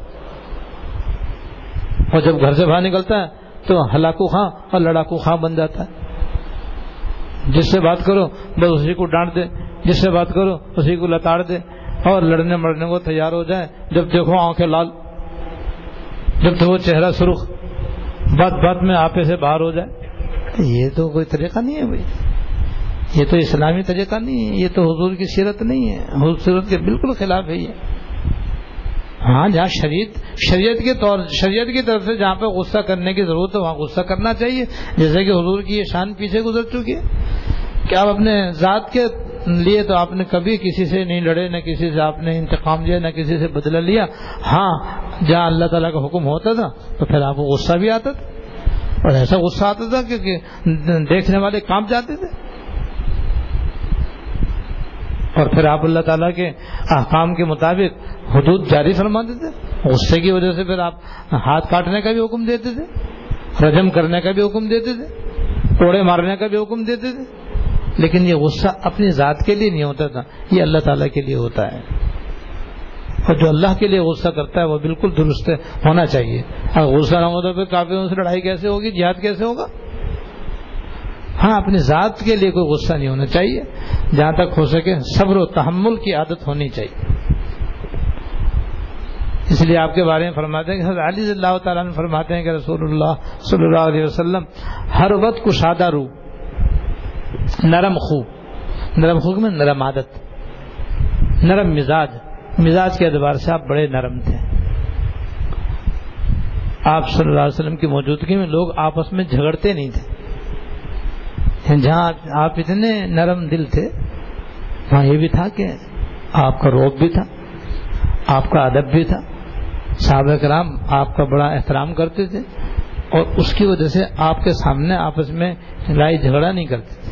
اور جب گھر سے باہر نکلتا ہے تو ہلاکو خاں اور لڑاکو خاں بن جاتا ہے. جس سے بات کرو بس اسی کو ڈانٹ دے، جس سے بات کرو اسی کو لتاڑ دے اور لڑنے مرنے کو تیار ہو جائے. جب دیکھو آنکھیں لال، جب دیکھو چہرہ سرخ، بات بات میں آپے سے باہر ہو جائے. یہ تو کوئی طریقہ نہیں ہے بھائی، یہ تو اسلامی طریقہ نہیں ہے، یہ تو حضور کی سیرت نہیں ہے، حضور سیرت کے بالکل خلاف ہے یہ. ہاں جہاں شریعت کی طرف سے جہاں پہ غصہ کرنے کی ضرورت ہے وہاں غصہ کرنا چاہیے. جیسے کہ حضور کی یہ شان پیچھے گزر چکی ہے کہ آپ اپنے ذات کے لیے تو آپ نے کبھی کسی سے نہیں لڑے، نہ کسی سے آپ نے انتقام لیا، نہ کسی سے بدلہ لیا. ہاں جہاں اللہ تعالیٰ کا حکم ہوتا تھا تو پھر آپ کو غصہ بھی آتا تھا، اور ایسا غصہ آتا تھا کہ دیکھنے والے کانپ جاتے تھے. اور پھر آپ اللہ تعالیٰ کے احکام کے مطابق حدود جاری فرماتے تھے. غصے کی وجہ سے پھر آپ ہاتھ کاٹنے کا بھی حکم دیتے تھے، رجم کرنے کا بھی حکم دیتے تھے، کوڑے مارنے کا بھی حکم دیتے تھے. لیکن یہ غصہ اپنی ذات کے لیے نہیں ہوتا تھا، یہ اللہ تعالیٰ کے لیے ہوتا ہے. اور جو اللہ کے لیے غصہ کرتا ہے وہ بالکل درست ہونا چاہیے. اگر غصہ نہ ہو تو پھر کافروں سے لڑائی کیسے ہوگی، جہاد کیسے ہوگا؟ ہاں اپنی ذات کے لیے کوئی غصہ نہیں ہونا چاہیے. جہاں تک ہو سکے صبر و تحمل کی عادت ہونی چاہیے. اس لیے آپ کے بارے میں فرماتے ہیں کہ حضرت علی رضی اللہ تعالیٰ عنہ فرماتے ہیں کہ رسول اللہ صلی اللہ علیہ وسلم ہر وقت کشادہ روح، نرم خو میں نرم عادت، نرم مزاج کے اعتبار سے آپ بڑے نرم تھے. آپ صلی اللہ علیہ وسلم کی موجودگی میں لوگ آپس میں جھگڑتے نہیں تھے. جہاں آپ اتنے نرم دل تھے وہاں یہ بھی تھا کہ آپ کا روب بھی تھا، آپ کا ادب بھی تھا. صحابہ کرام آپ کا بڑا احترام کرتے تھے اور اس کی وجہ سے آپ کے سامنے آپس میں لڑائی جھگڑا نہیں کرتے تھے.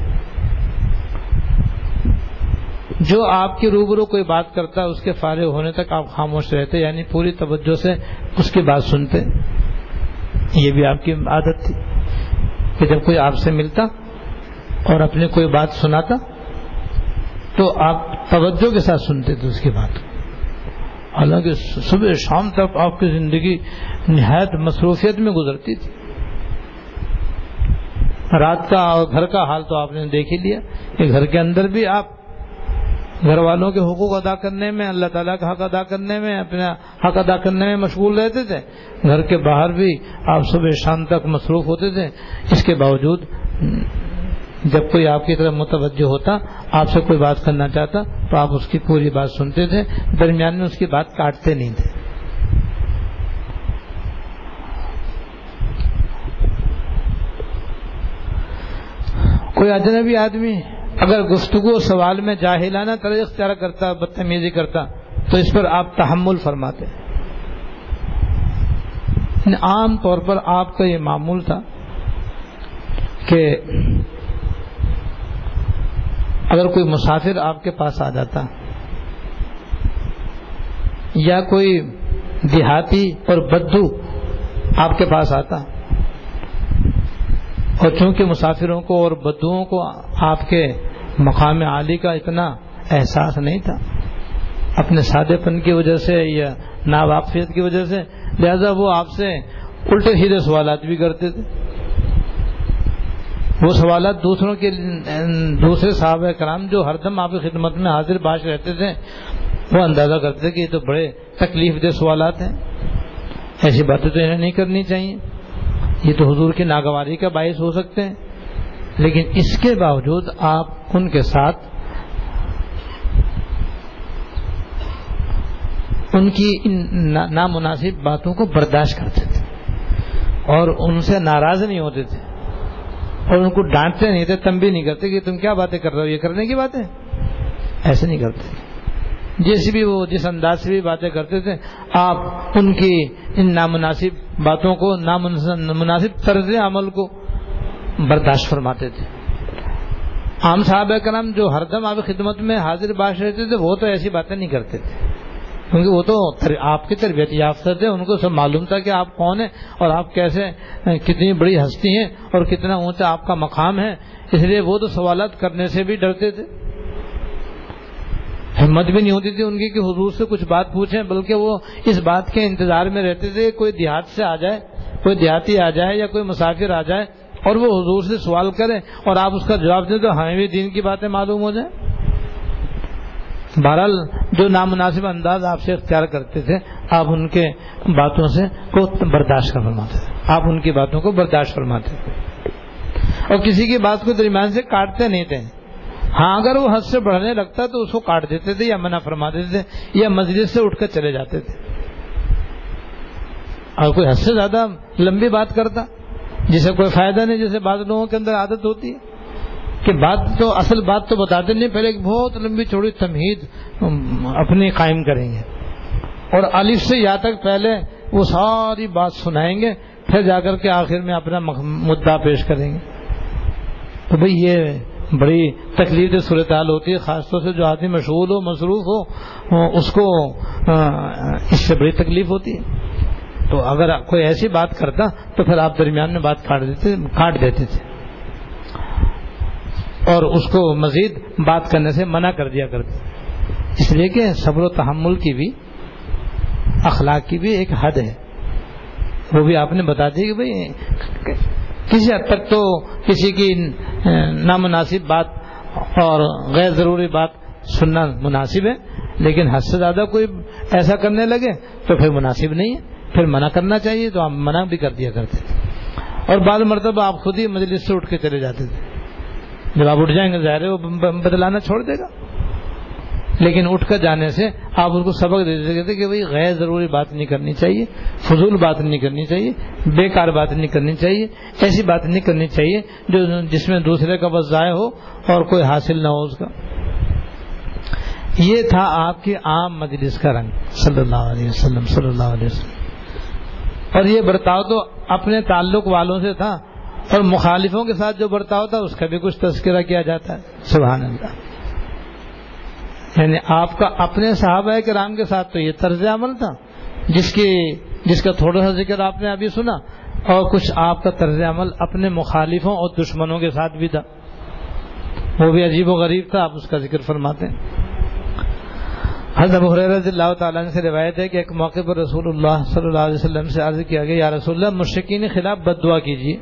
جو آپ کے روبرو کوئی بات کرتا اس کے فارغ ہونے تک آپ خاموش رہتے، یعنی پوری توجہ سے اس کی بات سنتے. یہ بھی آپ کی عادت تھی کہ جب کوئی آپ سے ملتا اور اپنی کوئی بات سناتا تو آپ توجہ کے ساتھ سنتے تھے اس کی بات. حالانکہ صبح شام تک آپ کی زندگی نہایت مصروفیت میں گزرتی تھی. رات کا اور گھر کا حال تو آپ نے دیکھ ہی لیا کہ گھر کے اندر بھی آپ گھر والوں کے حقوق ادا کرنے میں، اللہ تعالیٰ کا حق ادا کرنے میں، اپنا حق ادا کرنے میں مشغول رہتے تھے. گھر کے باہر بھی آپ صبح شام تک مصروف ہوتے تھے. اس کے باوجود جب کوئی آپ کی طرف متوجہ ہوتا، آپ سے کوئی بات کرنا چاہتا تو آپ اس کی پوری بات سنتے تھے، درمیان میں اس کی بات کاٹتے نہیں تھے. کوئی اجنبی آدمی اگر گفتگو سوال میں جاہلانہ طرز اختیار کرتا، بدتمیزی کرتا تو اس پر آپ تحمل فرماتے. عام طور پر آپ کا یہ معمول تھا کہ اگر کوئی مسافر آپ کے پاس آ جاتا یا کوئی دیہاتی اور بدو آپ کے پاس آتا، اور چونکہ مسافروں کو اور بدوؤں کو آپ کے مقام عالی کا اتنا احساس نہیں تھا اپنے سادے پن کی وجہ سے یا ناواقفیت کی وجہ سے، لہذا وہ آپ سے الٹے سیدھے سوالات بھی کرتے تھے. وہ سوالات دوسرے صحابہ کرام جو ہر دم آپ کی خدمت میں حاضر باش رہتے تھے وہ اندازہ کرتے تھے کہ یہ تو بڑے تکلیف دہ سوالات ہیں، ایسی باتیں تو انہیں نہیں کرنی چاہیے، یہ تو حضور کی ناگواری کا باعث ہو سکتے ہیں. لیکن اس کے باوجود آپ ان کے ساتھ ان کی ان نامناسب باتوں کو برداشت کرتے تھے اور ان سے ناراض نہیں ہوتے تھے اور ان کو ڈانٹتے نہیں تھے، تنبیہ نہیں کرتے کہ تم کیا باتیں کر رہے ہو، یہ کرنے کی باتیں، ایسے نہیں کرتے. جیسی بھی وہ جس انداز سے بھی باتیں کرتے تھے آپ ان کی ان نامناسب باتوں کو، نامناسب طرز عمل کو برداشت فرماتے تھے. عام صحابہ کرام جو ہر دم آپ کی خدمت میں حاضر باش رہتے تھے وہ تو ایسی باتیں نہیں کرتے تھے کیونکہ وہ تو آپ کی تربیت یافتہ تھے، ان کو سب معلوم تھا کہ آپ کون ہیں اور آپ کیسے کتنی بڑی ہستی ہیں اور کتنا اونچا آپ کا مقام ہے. اس لیے وہ تو سوالات کرنے سے بھی ڈرتے تھے، ہمت بھی نہیں ہوتی تھی ان کی کہ حضور سے کچھ بات پوچھیں، بلکہ وہ اس بات کے انتظار میں رہتے تھے کوئی دیہات سے آ جائے، کوئی دیہاتی آ جائے یا کوئی مسافر آ جائے اور وہ حضور سے سوال کریں اور آپ اس کا جواب دیں تو ہمیں بھی دین کی باتیں معلوم ہو جائیں. بہرحال جو نامناسب انداز آپ سے اختیار کرتے تھے آپ ان کے باتوں سے کو برداشت کر فرماتے تھے, آپ ان کی باتوں کو برداشت فرماتے تھے اور کسی کی بات کو درمیان سے کاٹتے نہیں تھے. ہاں اگر وہ حد سے بڑھنے لگتا تو اس کو کاٹ دیتے تھے یا منع فرما دیتے تھے یا مجلس سے اٹھ کر چلے جاتے تھے. اور کوئی حد سے زیادہ لمبی بات کرتا جسے کوئی فائدہ نہیں, جیسے بعض لوگوں کے اندر عادت ہوتی ہے کہ اصل بات تو بتاتے نہیں, پہلے ایک بہت لمبی چوڑی تمہید اپنی قائم کریں گے اور الف سے یا تک پہلے وہ ساری بات سنائیں گے, پھر جا کر کے آخر میں اپنا مدعا پیش کریں گے. تو بھئی یہ بڑی تکلیف دہ صورتحال ہوتی ہے, خاص طور سے جو آدمی مشغول ہو مصروف ہو اس کو اس سے بڑی تکلیف ہوتی ہے. تو اگر کوئی ایسی بات کرتا تو پھر آپ درمیان میں بات کاٹ دیتے تھے اور اس کو مزید بات کرنے سے منع کر دیا کرتے. اس لیے کہ صبر و تحمل کی بھی, اخلاق کی بھی ایک حد ہے, وہ بھی آپ نے بتا دی کہ بھئی کسی حد تک تو کسی کی نامناسب بات اور غیر ضروری بات سننا مناسب ہے, لیکن حد سے زیادہ کوئی ایسا کرنے لگے تو پھر مناسب نہیں ہے, پھر منع کرنا چاہیے. تو آپ منع بھی کر دیا کرتے تھے اور بعض مرتبہ آپ خود ہی مجلس سے اٹھ کے چلے جاتے تھے. جب آپ اٹھ جائیں گے ظاہر ہے وہ بدلانا چھوڑ دے گا, لیکن اٹھ کر جانے سے آپ اس کو سبق دے دیتے تھے کہ بھئی غیر ضروری بات نہیں کرنی چاہیے, فضول بات نہیں کرنی چاہیے, بیکار بات نہیں کرنی چاہیے, ایسی بات نہیں کرنی چاہیے جس میں دوسرے کا بس ضائع ہو اور کوئی حاصل نہ ہو اس کا. یہ تھا آپ کی عام مجلس کا رنگ صلی اللہ علیہ وسلم. اور یہ برتاؤ تو اپنے تعلق والوں سے تھا, اور مخالفوں کے ساتھ جو برتاؤ تھا اس کا بھی کچھ تذکرہ کیا جاتا ہے. سبحان اللہ. یعنی آپ کا اپنے صحابہ کرام کے ساتھ تو یہ طرز عمل تھا جس کا تھوڑا سا ذکر آپ نے ابھی سنا, اور کچھ آپ کا طرز عمل اپنے مخالفوں اور دشمنوں کے ساتھ بھی تھا, وہ بھی عجیب و غریب تھا, آپ اس کا ذکر فرماتے ہیں. حضرت ابو ہریرہ رضی اللہ تعالیٰ عنہ سے روایت ہے کہ ایک موقع پر رسول اللہ صلی اللہ علیہ وسلم سے عرض کیا گیا, یا رسول اللہ مشرکین کے خلاف بد دعا کیجیے.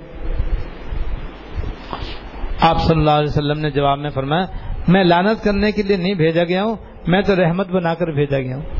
آپ صلی اللہ علیہ وسلم نے جواب میں فرمایا, میں لعنت کرنے کے لیے نہیں بھیجا گیا ہوں, میں تو رحمت بنا کر بھیجا گیا ہوں.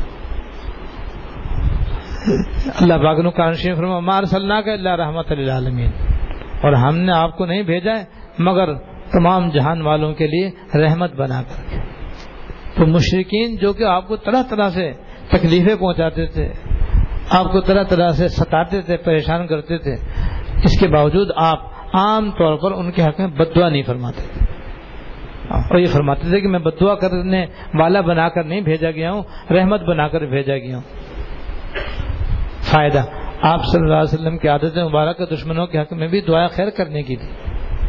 اللہ پاک نے قرآن شریف فرمایا, ما ارسلناک الا رحمۃ للعالمین, اور ہم نے آپ کو نہیں بھیجا ہے مگر تمام جہان والوں کے لیے رحمت بنا کر. تو مشرکین جو کہ آپ کو طرح طرح سے تکلیفیں پہنچاتے تھے, آپ کو طرح طرح سے ستاتے تھے, پریشان کرتے تھے, اس کے باوجود آپ عام طور پر ان کے حق میں بد دعا نہیں فرماتے تھے, اور یہ فرماتے تھے کہ میں بد دعا کرنے والا بنا کر نہیں بھیجا گیا ہوں, رحمت بنا کر بھیجا گیا ہوں. فائدہ, آپ صلی اللہ علیہ وسلم کی عادت مبارکہ دشمنوں کے حق میں بھی دعا خیر کرنے کی تھی.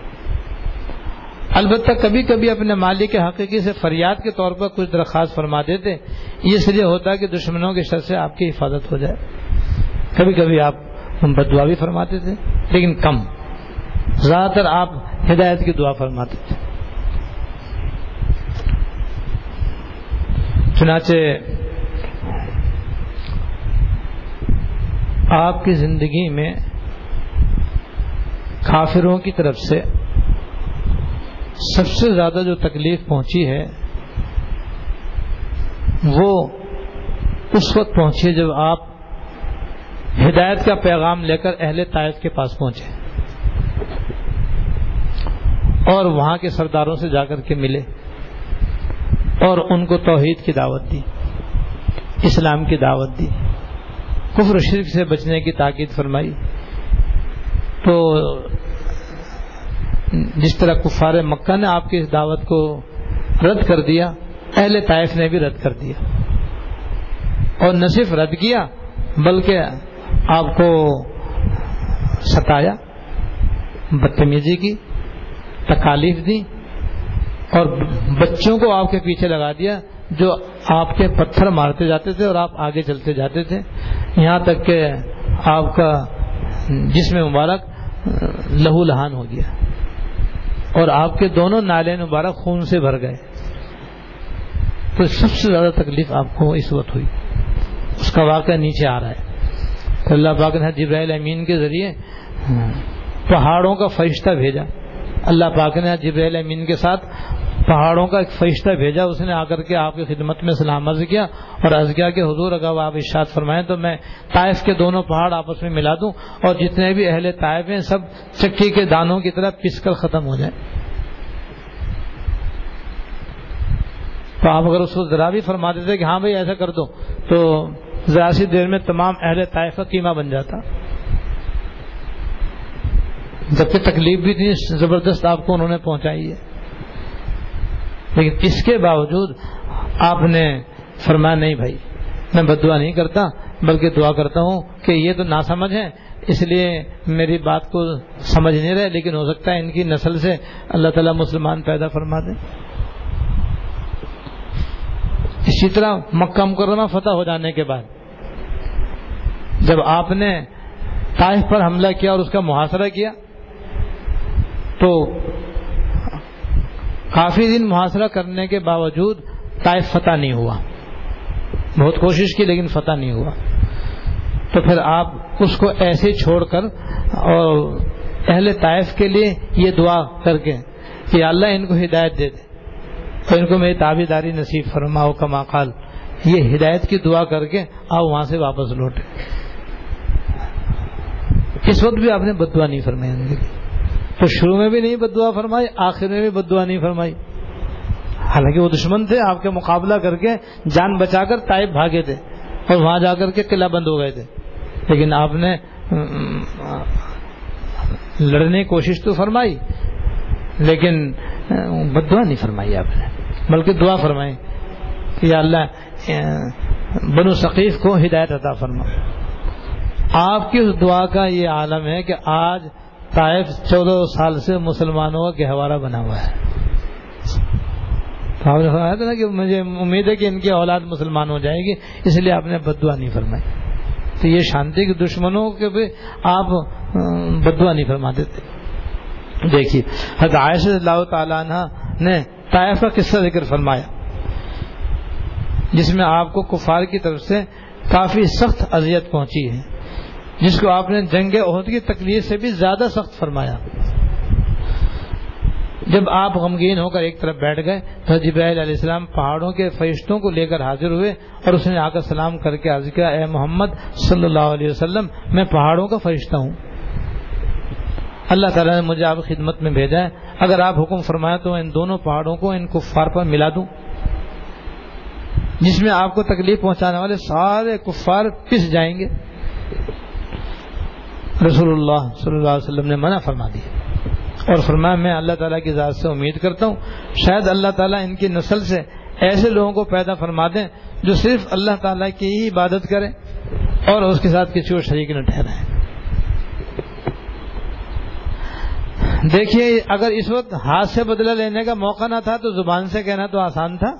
البتہ کبھی کبھی اپنے مالک حقیقی سے فریاد کے طور پر کچھ درخواست فرما دیتے, یہ اس لیے ہوتا کہ دشمنوں کے شر سے آپ کی حفاظت ہو جائے. کبھی کبھی آپ بد دعا بھی فرماتے تھے, لیکن کم. زیادہ تر آپ ہدایت کی دعا فرماتے تھے. چنانچہ آپ کی زندگی میں کافروں کی طرف سے سب سے زیادہ جو تکلیف پہنچی ہے وہ اس وقت پہنچی جب آپ ہدایت کا پیغام لے کر اہل طائف کے پاس پہنچے اور وہاں کے سرداروں سے جا کر کے ملے اور ان کو توحید کی دعوت دی, اسلام کی دعوت دی, کفر و شرک سے بچنے کی تاکید فرمائی. تو جس طرح کفار مکہ نے آپ کی اس دعوت کو رد کر دیا, اہل طائف نے بھی رد کر دیا, اور نہ صرف رد کیا بلکہ آپ کو ستایا, بدتمیزی کی, تکالیف دی, اور بچوں کو آپ کے پیچھے لگا دیا جو آپ کے پتھر مارتے جاتے تھے اور آپ آگے چلتے جاتے تھے, یہاں تک کہ آپ کا جسم مبارک لہو لہان ہو گیا اور آپ کے دونوں نالے مبارک خون سے بھر گئے. تو سب سے زیادہ تکلیف آپ کو اس وقت ہوئی. اس کا واقعہ نیچے آ رہا ہے. تو اللہ پاک نے جبرائیل امین کے ذریعے پہاڑوں کا فرشتہ بھیجا. اللہ پاک نے جبرائیل امین کے ساتھ پہاڑوں کا ایک فرشتہ بھیجا. اس نے آ کر کے آپ کی خدمت میں سلام عرض کیا اور عرض کیا کہ حضور اگر آپ ارشاد فرمائیں تو میں طائف کے دونوں پہاڑ آپس میں ملا دوں اور جتنے بھی اہل طائف ہیں سب چکی کے دانوں کی طرح پس کر ختم ہو جائیں. تو آپ اگر اس کو ذرا بھی فرما دیتے کہ ہاں بھائی ایسا کر دو تو ذرا سی دیر میں تمام اہل طائف کا قیمہ بن جاتا. جبکہ تکلیف بھی اتنی زبردست آپ کو انہوں نے پہنچائی ہے, لیکن اس کے باوجود آپ نے فرمایا نہیں بھائی میں بد دعا نہیں کرتا بلکہ دعا کرتا ہوں کہ یہ تو ناسمجھ ہیں اس لیے میری بات کو سمجھ نہیں رہے, لیکن ہو سکتا ہے ان کی نسل سے اللہ تعالیٰ مسلمان پیدا فرما دے. اسی طرح مکہ مکرمہ فتح ہو جانے کے بعد جب آپ نے طائف پر حملہ کیا اور اس کا محاصرہ کیا تو کافی دن محاصرہ کرنے کے باوجود طائف فتح نہیں ہوا. بہت کوشش کی لیکن فتح نہیں ہوا. تو پھر آپ اس کو ایسے چھوڑ کر اور اہل طائف کے لیے یہ دعا کر کے کہ اللہ ان کو ہدایت دے دے تو ان کو میری تابعداری نصیب فرماؤ کما قال, یہ ہدایت کی دعا کر کے آؤ وہاں سے واپس لوٹے. اس وقت بھی آپ نے بد دعا نہیں فرمائی. تو شروع میں بھی نہیں بد دعا فرمائی, آخر میں بھی بد دعا نہیں فرمائی. حالانکہ وہ دشمن تھے, آپ کے مقابلہ کر کے جان بچا کر طائف بھاگے تھے اور وہاں جا کر کے قلعہ بند ہو گئے تھے, لیکن آپ نے لڑنے کی کوشش تو فرمائی لیکن بد دعا نہیں فرمائی آپ نے, بلکہ دعا فرمائی کہ یا اللہ بنو ثقیف کو ہدایت عطا فرما. آپ کی اس دعا کا یہ عالم ہے کہ آج طائف 14 سال سے مسلمانوں کا گہوارہ بنا ہوا ہے. آپ نے فرمایا تھا نا کہ مجھے امید ہے کہ ان کی اولاد مسلمان ہو جائے گی, اس لیے آپ نے بد دعا نہیں فرمائی. تو یہ شانتی کے دشمنوں کے بھی آپ بد دعا نہیں فرما دیتے. دیکھیے حضرت عائشہ رضی اللہ تعالیٰ عنہ نے طائف کا قصہ ذکر فرمایا جس میں آپ کو کفار کی طرف سے کافی سخت اذیت پہنچی ہے, جس کو آپ نے جنگ احد کی تکلیف سے بھی زیادہ سخت فرمایا. جب آپ غمگین ہو کر ایک طرف بیٹھ گئے تو جبرائیل علیہ السلام پہاڑوں کے فرشتوں کو لے کر حاضر ہوئے اور اس نے آ کر سلام کر کے عرض کیا اے محمد صلی اللہ علیہ وسلم میں پہاڑوں کا فرشتہ ہوں, اللہ تعالیٰ نے مجھے آپ کی خدمت میں بھیجا ہے, اگر آپ حکم فرمائیں تو ان دونوں پہاڑوں کو ان کفار پر ملا دوں جس میں آپ کو تکلیف پہنچانے والے سارے کفار پس جائیں گے. رسول اللہ صلی اللہ علیہ وسلم نے منع فرما دیا اور فرمایا میں اللہ تعالیٰ کی ذات سے امید کرتا ہوں شاید اللہ تعالیٰ ان کی نسل سے ایسے لوگوں کو پیدا فرما دیں جو صرف اللہ تعالیٰ کی ہی عبادت کریں اور اس کے ساتھ کسی اور شریک نہ ٹھہرائیں. دیکھیے اگر اس وقت ہاتھ سے بدلہ لینے کا موقع نہ تھا تو زبان سے کہنا تو آسان تھا,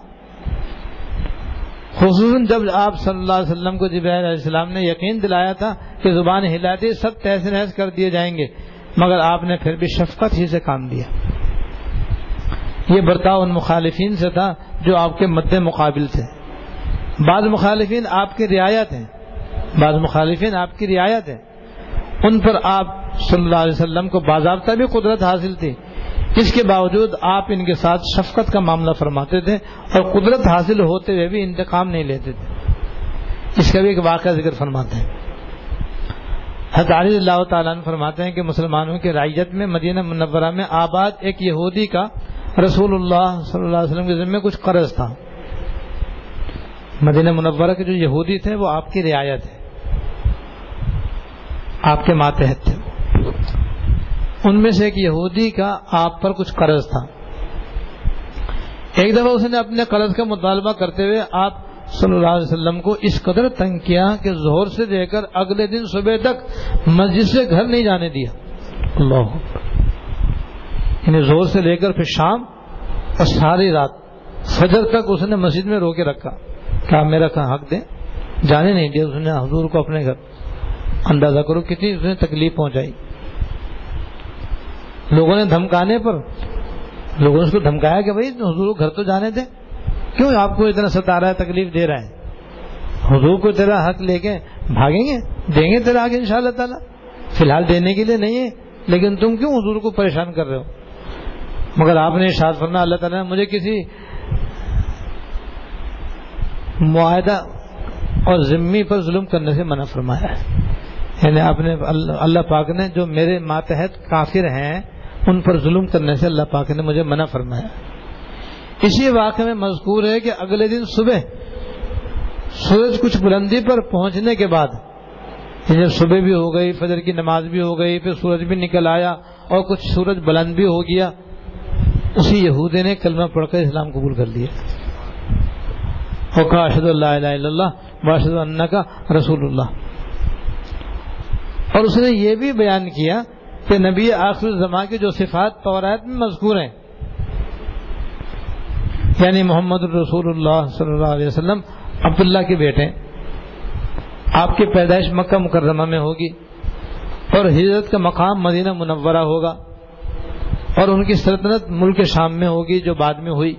خصوصاً جب آپ صلی اللہ علیہ وسلم کو جبرائیل علیہ السلام نے یقین دلایا تھا کہ زبان ہلاتے سب تہس نہس کر دیے جائیں گے, مگر آپ نے پھر بھی شفقت ہی سے کام دیا. یہ برتاؤ ان مخالفین سے تھا جو آپ کے مد مقابل تھے. بعض مخالفین آپ کی رعایت ہیں, بعض مخالفین آپ کی رعایت ہیں, ان پر آپ صلی اللہ علیہ وسلم کو باضابطہ بھی قدرت حاصل تھی, اس کے باوجود آپ ان کے ساتھ شفقت کا معاملہ فرماتے تھے اور قدرت حاصل ہوتے ہوئے بھی انتقام نہیں لیتے تھے. اس کا بھی ایک واقعہ ذکر فرماتے ہیں. حضرت علی اللہ تعالیٰ عنہ فرماتے ہیں کہ مسلمانوں کی رعیت میں مدینہ منورہ میں آباد ایک یہودی کا رسول اللہ صلی اللہ علیہ وسلم کے ذمہ کچھ قرض تھا. مدینہ منورہ کے جو یہودی تھے وہ آپ کی رعایت ہے, آپ کے ماتحت تھے. ان میں سے ایک یہودی کا آپ پر کچھ قرض تھا. ایک دفعہ اس نے اپنے قرض کا مطالبہ کرتے ہوئے آپ صلی اللہ علیہ وسلم کو اس قدر تنگ کیا کہ ظہر سے لے کر اگلے دن صبح تک مسجد سے گھر نہیں جانے دیا. اللہ, یعنی ظہر سے لے کر پھر شام اور ساری رات فجر تک اس نے مسجد میں رو کے رکھا کہ آپ میرا حق دیں, جانے نہیں دیا. اس نے حضور کو اپنے گھر, اندازہ کرو کتنی اس نے تکلیف پہنچائی. لوگوں نے دھمکانے پر لوگوں نے اس کو دھمکایا کہ بھائی حضور گھر تو جانے دیں, کیوں آپ کو اتنا ستا رہا ہے, تکلیف دے رہا ہے. حضور کو تیرا حق لے کے بھاگیں گے, دیں گے تیرا حق انشاءاللہ تعالی, فی الحال دینے کے لیے نہیں ہے, لیکن تم کیوں حضور کو پریشان کر رہے ہو؟ مگر آپ نے ارشاد فرمایا اللہ تعالیٰ نے مجھے کسی معاہدہ اور ذمہ پر ظلم کرنے سے منع فرمایا ہے. یعنی آپ نے اللہ پاک نے جو میرے ماتحت کافر ہیں ان پر ظلم کرنے سے اللہ پاک نے مجھے منع فرمایا. اسی واقعے میں مذکور ہے کہ اگلے دن صبح سورج کچھ بلندی پر پہنچنے کے بعد، جب صبح بھی ہو گئی، فجر کی نماز بھی ہو گئی، پھر سورج بھی نکل آیا اور کچھ سورج بلند بھی ہو گیا، اسی یہودی نے کلمہ پڑھ کر اسلام قبول کر لیا اور کہا اشہد ان لا الہ الا اللہ و اشہد انک رسول اللہ. اور اس نے یہ بھی بیان کیا کہ نبی آخر الزمان کی جو صفات تورات میں مذکور ہیں، یعنی محمد رسول اللہ صلی اللہ علیہ وسلم عبداللہ کے بیٹے، آپ کی پیدائش مکہ مکرمہ میں ہوگی اور ہجرت کا مقام مدینہ منورہ ہوگا اور ان کی سلطنت ملک شام میں ہوگی جو بعد میں ہوئی.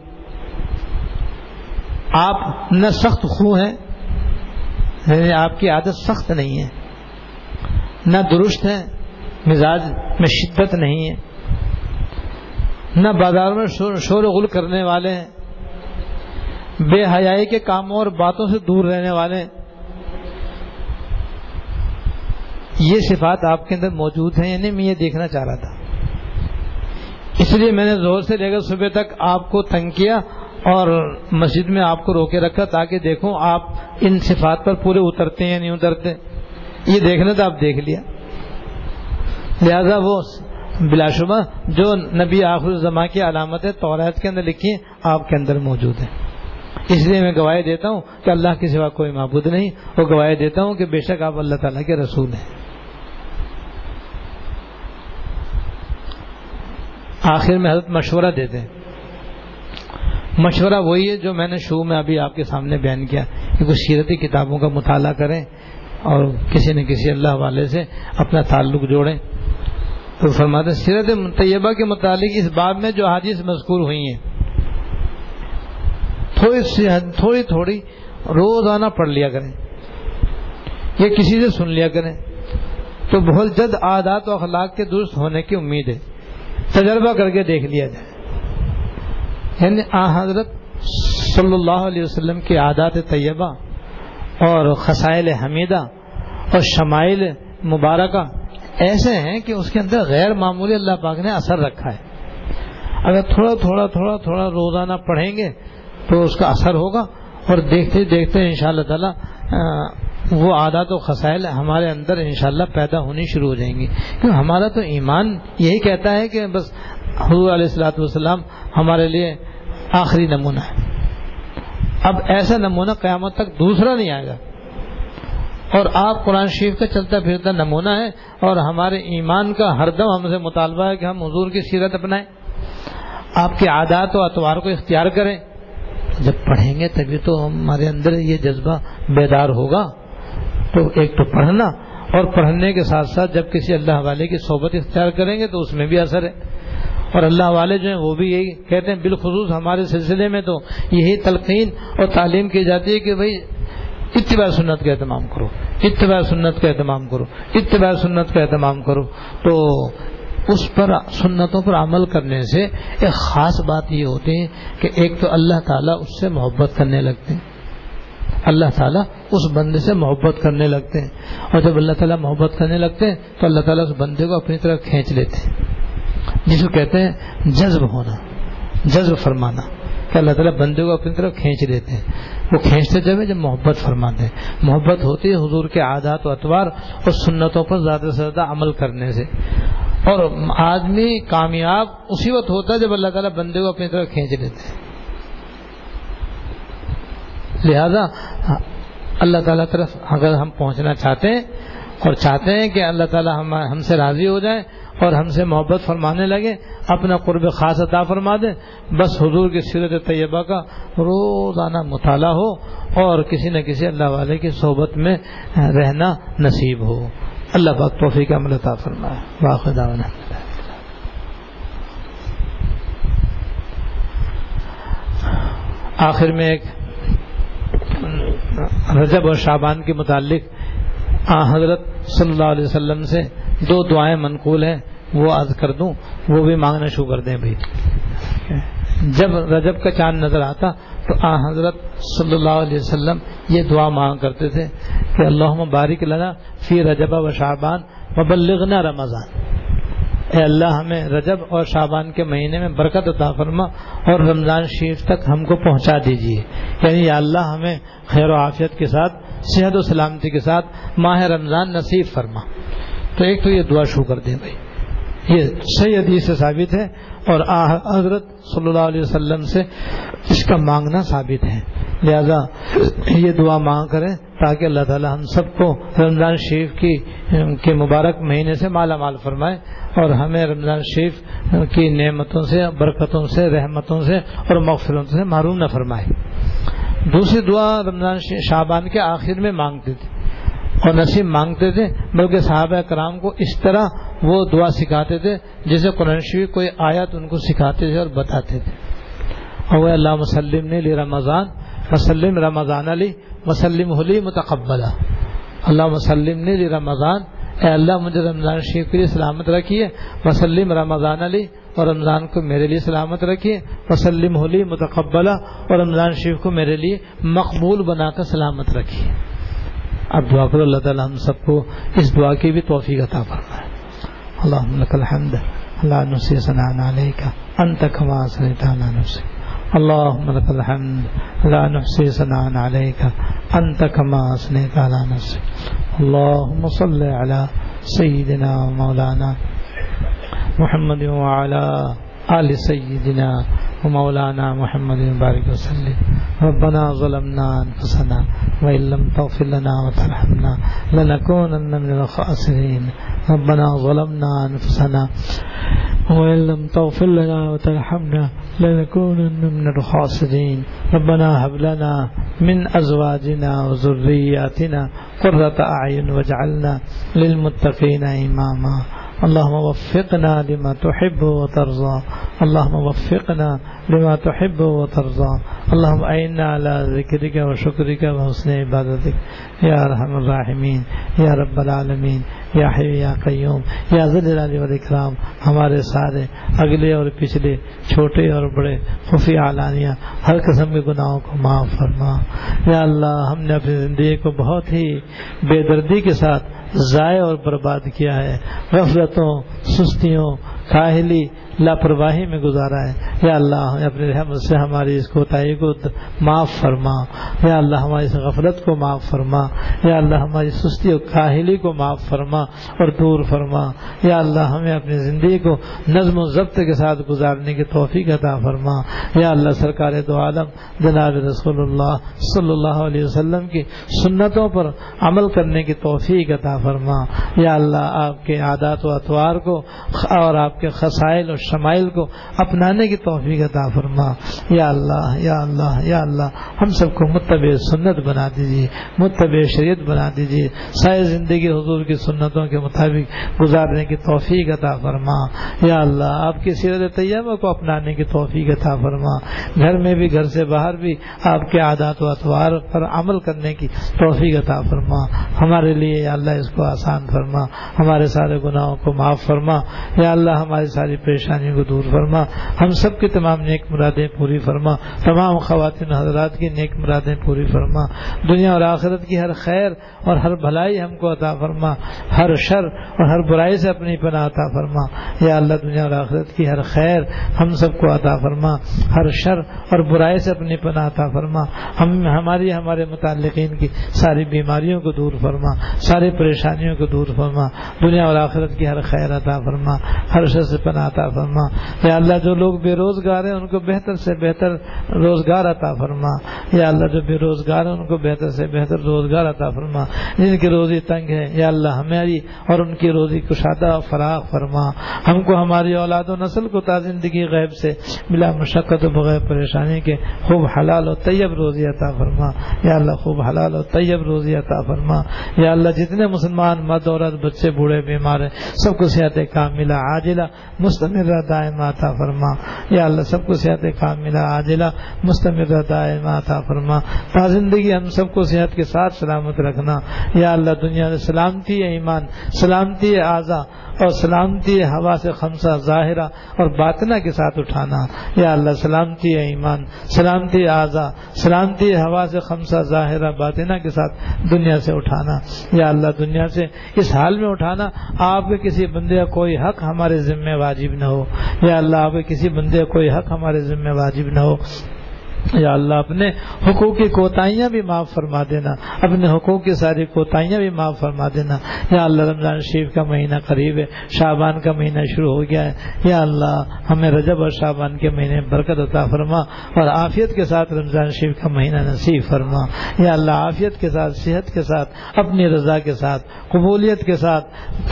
آپ نہ سخت خو ہیں، یعنی آپ کی عادت سخت نہیں ہے، نہ درست ہے، مزاج میں شدت نہیں ہے، نہ بازار میں شور و غل کرنے والے ہیں، بے حیائی کے کاموں اور باتوں سے دور رہنے والے ہیں. یہ صفات آپ کے اندر موجود ہیں، یعنی میں یہ دیکھنا چاہ رہا تھا، اس لیے میں نے ظہر سے لے کر صبح تک آپ کو تنگ کیا اور مسجد میں آپ کو روکے رکھا تاکہ دیکھوں آپ ان صفات پر پورے اترتے ہیں یا نہیں اترتے. یہ دیکھنا تھا، آپ دیکھ لیا. لہذا وہ بلا شبہ جو نبی آخر الزمان کی علامتیں تورات کے اندر لکھی ہیں آپ کے اندر موجود ہیں. اس لیے میں گواہی دیتا ہوں کہ اللہ کے سوا کوئی معبود نہیں، اور گواہی دیتا ہوں کہ بے شک آپ اللہ تعالیٰ کے رسول ہیں. آخر میں حضرت مشورہ دیتے ہیں. مشورہ وہی ہے جو میں نے شروع میں ابھی آپ کے سامنے بیان کیا کہ کچھ سیرتی کتابوں کا مطالعہ کریں اور کسی نہ کسی اللہ والے سے اپنا تعلق جوڑیں. تو فرماتے ہیں سیرت طیبہ کے متعلق اس باب میں جو حدیث مذکور ہوئی ہیں تھوڑی تھوڑی روزانہ پڑھ لیا کریں یا کسی سے سن لیا کریں تو بہت جلد عادات و اخلاق کے درست ہونے کی امید ہے. تجربہ کر کے دیکھ لیا جائے. یعنی حضرت صلی اللہ علیہ وسلم کی عادات طیبہ اور خصائل حمیدہ اور شمائل مبارکہ ایسے ہیں کہ اس کے اندر غیر معمولی اللہ پاک نے اثر رکھا ہے. اگر تھوڑا تھوڑا تھوڑا تھوڑا روزانہ پڑھیں گے تو اس کا اثر ہوگا اور دیکھتے دیکھتے انشاءاللہ تعالی وہ عادات و خصائل ہمارے اندر انشاءاللہ پیدا ہونی شروع ہو جائیں گی. کیونکہ ہمارا تو ایمان یہی کہتا ہے کہ بس حضور علیہ الصلوۃ والسلام ہمارے لیے آخری نمونہ ہے. اب ایسا نمونہ قیامت تک دوسرا نہیں آئے گا، اور آپ قرآن شریف کا چلتا پھرتا نمونہ ہے اور ہمارے ایمان کا ہر دم ہم سے مطالبہ ہے کہ ہم حضور کی سیرت اپنائیں، آپ کے عادات و اطوار کو اختیار کریں. جب پڑھیں گے تبھی تو ہمارے اندر یہ جذبہ بیدار ہوگا. تو ایک تو پڑھنا، اور پڑھنے کے ساتھ ساتھ جب کسی اللہ والے کی صحبت اختیار کریں گے تو اس میں بھی اثر ہے. اور اللہ والے جو ہیں وہ بھی یہی کہتے ہیں، بالخصوص ہمارے سلسلے میں تو یہی تلقین اور تعلیم کی جاتی ہے کہ بھئی اتباع سنت کا اہتمام کرو، اتباع سنت کا اہتمام کرو، اتباع سنت کا اہتمام کرو. تو اس پر سنتوں پر عمل کرنے سے ایک خاص بات یہ ہوتی ہے کہ ایک تو اللہ تعالیٰ اس سے محبت کرنے لگتے ہیں، اللہ تعالیٰ اس بندے سے محبت کرنے لگتے ہیں، اور جب اللہ تعالیٰ محبت کرنے لگتے ہیں تو اللہ تعالیٰ اس بندے کو اپنی طرف کھینچ لیتے ہیں، جس کو کہتے ہیں جذب ہونا، جذب فرمانا، کہ اللہ تعالیٰ بندے کو اپنی طرف کھینچ لیتے ہیں. وہ کھینچتے جب محبت فرماتے ہیں. محبت ہوتی ہے حضور کے عادات و اطوار اور سنتوں پر زیادہ سے زیادہ عمل کرنے سے. اور آدمی کامیاب اسی وقت ہوتا ہے جب اللہ تعالیٰ بندے کو اپنی طرف کھینچ لیتے ہیں. لہذا اللہ تعالیٰ طرف اگر ہم پہنچنا چاہتے ہیں اور چاہتے ہیں کہ اللہ تعالیٰ ہم سے راضی ہو جائیں اور ہم سے محبت فرمانے لگے، اپنا قرب خاص عطا فرما دیں، بس حضور کی سیرت طیبہ کا روزانہ مطالعہ ہو اور کسی نہ کسی اللہ والے کی صحبت میں رہنا نصیب ہو. اللہ پاک توفیق عمل عطا فرمائے. واخر دعوانا آخر میں ایک رجب اور شعبان کے متعلق حضرت صلی اللہ علیہ وسلم سے دو دعائیں منقول ہیں وہ عرض کر دوں، وہ بھی مانگنا شروع کر دیں بھائی. جب رجب کا چاند نظر آتا تو حضرت صلی اللہ علیہ وسلم یہ دعا مانگ کرتے تھے کہ اللہم بارک لنا فی رجب و شعبان وبلغنا رمضان. اے اللہ ہمیں رجب اور شعبان کے مہینے میں برکت عطا فرما اور رمضان شریف تک ہم کو پہنچا دیجیے. یعنی یا اللہ ہمیں خیر و عافیت کے ساتھ، صحت و سلامتی کے ساتھ ماہ رمضان نصیب فرما. تو ایک تو یہ دعا شروع کر دیں بھائی، یہ صحیح حدیث سے ثابت ہے اور حضرت صلی اللہ علیہ وسلم سے اس کا مانگنا ثابت ہے. لہذا یہ دعا مانگ کریں تاکہ اللہ تعالی ہم سب کو رمضان شریف کے مبارک مہینے سے مالا مال فرمائے اور ہمیں رمضان شریف کی نعمتوں سے، برکتوں سے، رحمتوں سے اور مغفرتوں سے محروم نہ فرمائے. دوسری دعا رمضان شعبان کے آخر میں مانگتے تھے اور نصیب مانگتے تھے، بلکہ صحابہ کرام کو اس طرح وہ دعا سکھاتے تھے جیسے قرآن شریف کوئی آیت ان کو سکھاتے تھے اور بتاتے تھے. اور اللہ مسلم نے لی رمضان وسلم رمضان علی وسلم علی متقبلہ. اللہ مسلم نے لی رمضان، اے اللہ مجھے رمضان شریف کے لیے سلامت رکھیے، وسلم رمضان علی اور رمضان کو میرے لیے سلامت رکھیے، وسلم علی متقبلہ اور رمضان شریف کو میرے لیے مقبول بنا کر سلامت رکھیے. اب دعا کرو اللہ تعالی ہم سب کو اس دعا کی بھی توفیق عطا فرمائے. اللہم لک الحمد لا نحصی ثناء علیک انت کما اثنیت علی نفسک. اللہم لک الحمد لا نحصی ثناء علیک انت کما اثنیت علی نفسک. اللہم صل علی سیدنا مولانا محمد وعلی آل سیدنا ومولانا محمد بارک وسلم. ربنا ظلمنا انفسنا وإن لم تغفر لنا وترحمنا لنكونن من الخاسرين. ربنا ظلمنا انفسنا وإن لم تغفر لنا وترحمنا لنكونن من الخاسرين. ربنا هب لنا من أزواجنا وذرياتنا قرة أعين واجعلنا للمتقين إماما. اللهم وفقنا لما تحب وترضى. اللهم وفقنا لما تحب وترضى. اللهم أعنا على ذكرك وشكرك وحسن عبادتك يا أرحم الراحمين يا رب العالمين یا حی یا قیوم یا ذی الجلال والاکرام. ہمارے سارے اگلے اور پچھلے، چھوٹے اور بڑے، خفی علانیہ ہر قسم کے گناہوں کو معاف فرما. یا اللہ ہم نے اپنی زندگی کو بہت ہی بے دردی کے ساتھ ضائع اور برباد کیا ہے، غفلتوں، سستیوں، کاہلی، لاپرواہی میں گزارا ہے. یا اللہ اپنے رحمت سے ہماری اس کوتاہی کو معاف فرما. یا اللہ ہماری اس غفلت کو معاف فرما. یا اللہ ہماری سستی اور کاہلی کو معاف فرما اور دور فرما. یا اللہ ہمیں اپنی زندگی کو نظم و ضبط کے ساتھ گزارنے کی توفیق عطا فرما. یا اللہ سرکار دو عالم جناب رسول اللہ صلی اللہ علیہ وسلم کی سنتوں پر عمل کرنے کی توفیق عطا فرما. یا اللہ آپ کے عادات و اطوار کو اور آپ کے خصائل اور شمائل کو اپنانے کی توفیق عطا فرما. یا اللہ یا اللہ یا اللہ ہم سب کو متبع سنت بنا دیجیے، متبع شریعت بنا دیجیے، ساری زندگی حضور کی سنتوں کے مطابق گزارنے کی توفیق عطا فرما. یا اللہ آپ کی سیرت طیبہ کو اپنانے کی توفیق عطا فرما. گھر میں بھی گھر سے باہر بھی آپ کے عادات و اطوار پر عمل کرنے کی توفیق عطا فرما. ہمارے لیے یا اللہ اس کو آسان فرما، ہمارے سارے گناہوں کو معاف فرما. یا اللہ ہماری ساری پریشانیوں کو دور فرما. ہم سب کی تمام نیک مرادیں پوری فرما. تمام خواتین حضرات کی نیک مرادیں پوری فرما. دنیا اور آخرت کی ہر خیر اور ہر بھلائی ہم کو عطا فرما. ہر شر اور ہر برائی سے اپنی پناہ عطا فرما. یا اللہ دنیا اور آخرت کی ہر خیر ہم سب کو عطا فرما. ہر شر اور برائی سے اپنی پناہ عطا فرما. ہمارے متعلقین کی ساری بیماریوں کو دور فرما، ساری پریشانیوں کو دور فرما. دنیا اور آخرت کی ہر خیر عطا فرما، ہر شر سے پناہ عطا فرما. یا اللہ جو لوگ بے روزگار ہیں ان کو بہتر سے بہتر روزگار عطا فرما. یا اللہ جو بے روزگار ہیں ان کو بہتر سے بہتر روزگار عطا فرما. جن کی روزی تنگ ہے یا اللہ ہماری اور ان کی روزی کشادہ فراغ فرما. ہم کو ہماری اولاد و نسل کو تا زندگی غیب سے بلا مشقت و بغیر پریشانی کے خوب حلال و طیب روزی عطا فرما. یا اللہ خوب حلال و طیب روزی عطا فرما. یا اللہ جتنے مسلمان مرد عورت بچے بوڑھے بیمار ہیں سب کو صحت کاملہ عاجلہ مستمرہ دائمہ عطا فرما. یا اللہ سب کو صحت کاملہ عاجلہ مستمرہ دائمہ عطا فرما. تا زندگی ہم سب کو صحت کے ساتھ سلامت رکھنا. یا اللہ دنیا میں سلامتی ایمان، سلامتی اعضاء اور سلامتی ہوا سے خمسہ ظاہرہ اور باطنہ کے ساتھ اٹھانا. یا اللہ سلامتی ایمان، سلامتی اعضاء، سلامتی ہوا سے خمسہ ظاہرہ باطنہ کے ساتھ دنیا سے اٹھانا. یا اللہ دنیا سے اس حال میں اٹھانا آپ کے کسی بندے کا کوئی حق ہمارے ذمہ واجب نہ ہو. یا اللہ آپ کے کسی بندے کا کوئی حق ہمارے ذمہ واجب نہ ہو. یا اللہ اپنے حقوق کی کوتاہیاں بھی معاف فرما دینا، اپنے حقوق کی ساری کوتاہیاں بھی معاف فرما دینا. یا اللہ رمضان شریف کا مہینہ قریب ہے، شعبان کا مہینہ شروع ہو گیا ہے. یا اللہ ہمیں رجب اور شعبان کے مہینے میں برکت عطا فرما اور عافیت کے ساتھ رمضان شریف کا مہینہ نصیب فرما. یا اللہ عافیت کے ساتھ، صحت کے ساتھ، اپنی رضا کے ساتھ، قبولیت کے ساتھ،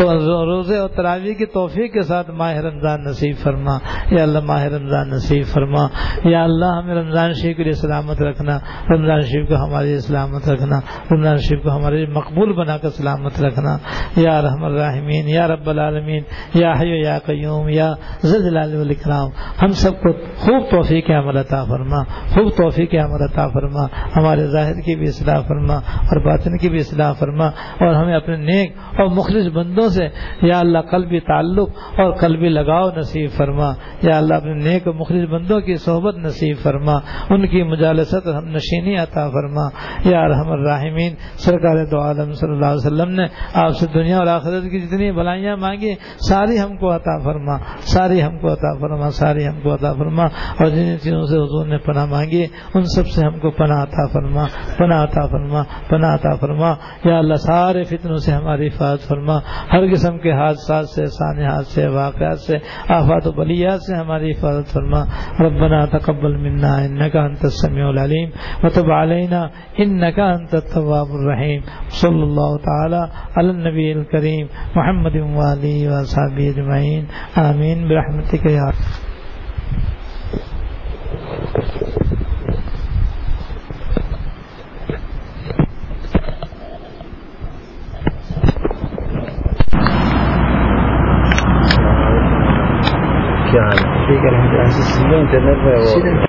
روزے اور تراویح کی توفیق کے ساتھ ماہ رمضان نصیب فرما. یا اللہ ماہ رمضان نصیب فرما. یا اللہ ہمیں رمضان شریف کے لیے سلامت رکھنا، رمضان شریف کو ہمارے لیے سلامت رکھنا، رمضان شریف کو ہمارے لیے مقبول بنا کر سلامت رکھنا. یا ارحم الراحمین، یا رب العالمین، یا حی یا قیوم، یا ذی الجلال والاکرام، ہم سب کو خوب توفیق عمل عطا فرما، خوب توفیق عمل عطا فرما. ہمارے ظاہر کی بھی اصلاح فرما اور باطن کی بھی اصلاح فرما، اور ہمیں اپنے نیک اور مخلص بندوں سے یا اللہ قلبی تعلق اور قلبی لگاؤ نصیب فرما. یا اللہ اپنے نیک اور مخلص بندوں کی صحبت نصیب فرما، ان کی مجالست اور ہم نشینی عطا فرما. یا ارحم الراحمین، سرکار دو عالم صلی اللہ علیہ وسلم نے آپ سے دنیا اور آخرت کی جتنی بلائیاں مانگی ساری ہم کو عطا فرما، ساری ہم کو عطا فرما، ساری ہم کو عطا فرما. اور جن چیزوں سے حضور نے پناہ مانگی ان سب سے ہم کو پناہ عطا فرما، پناہ عطا فرما، پناہ عطا فرما. یا اللہ سارے فتنوں سے ہماری حفاظت فرما، ہر قسم کے حادثات سے، سانحات سے، واقعات سے، آفات و بلیات سے ہماری حفاظت فرما. ربنا تقبل منا انك انت السميع العليم وتب علينا انك انت التواب الرحيم. صلی اللہ تعالی علی النبی الکریم محمد وآلہ وصحبہ اجمعین. آمین برحمتک یا ٹھیک ہے.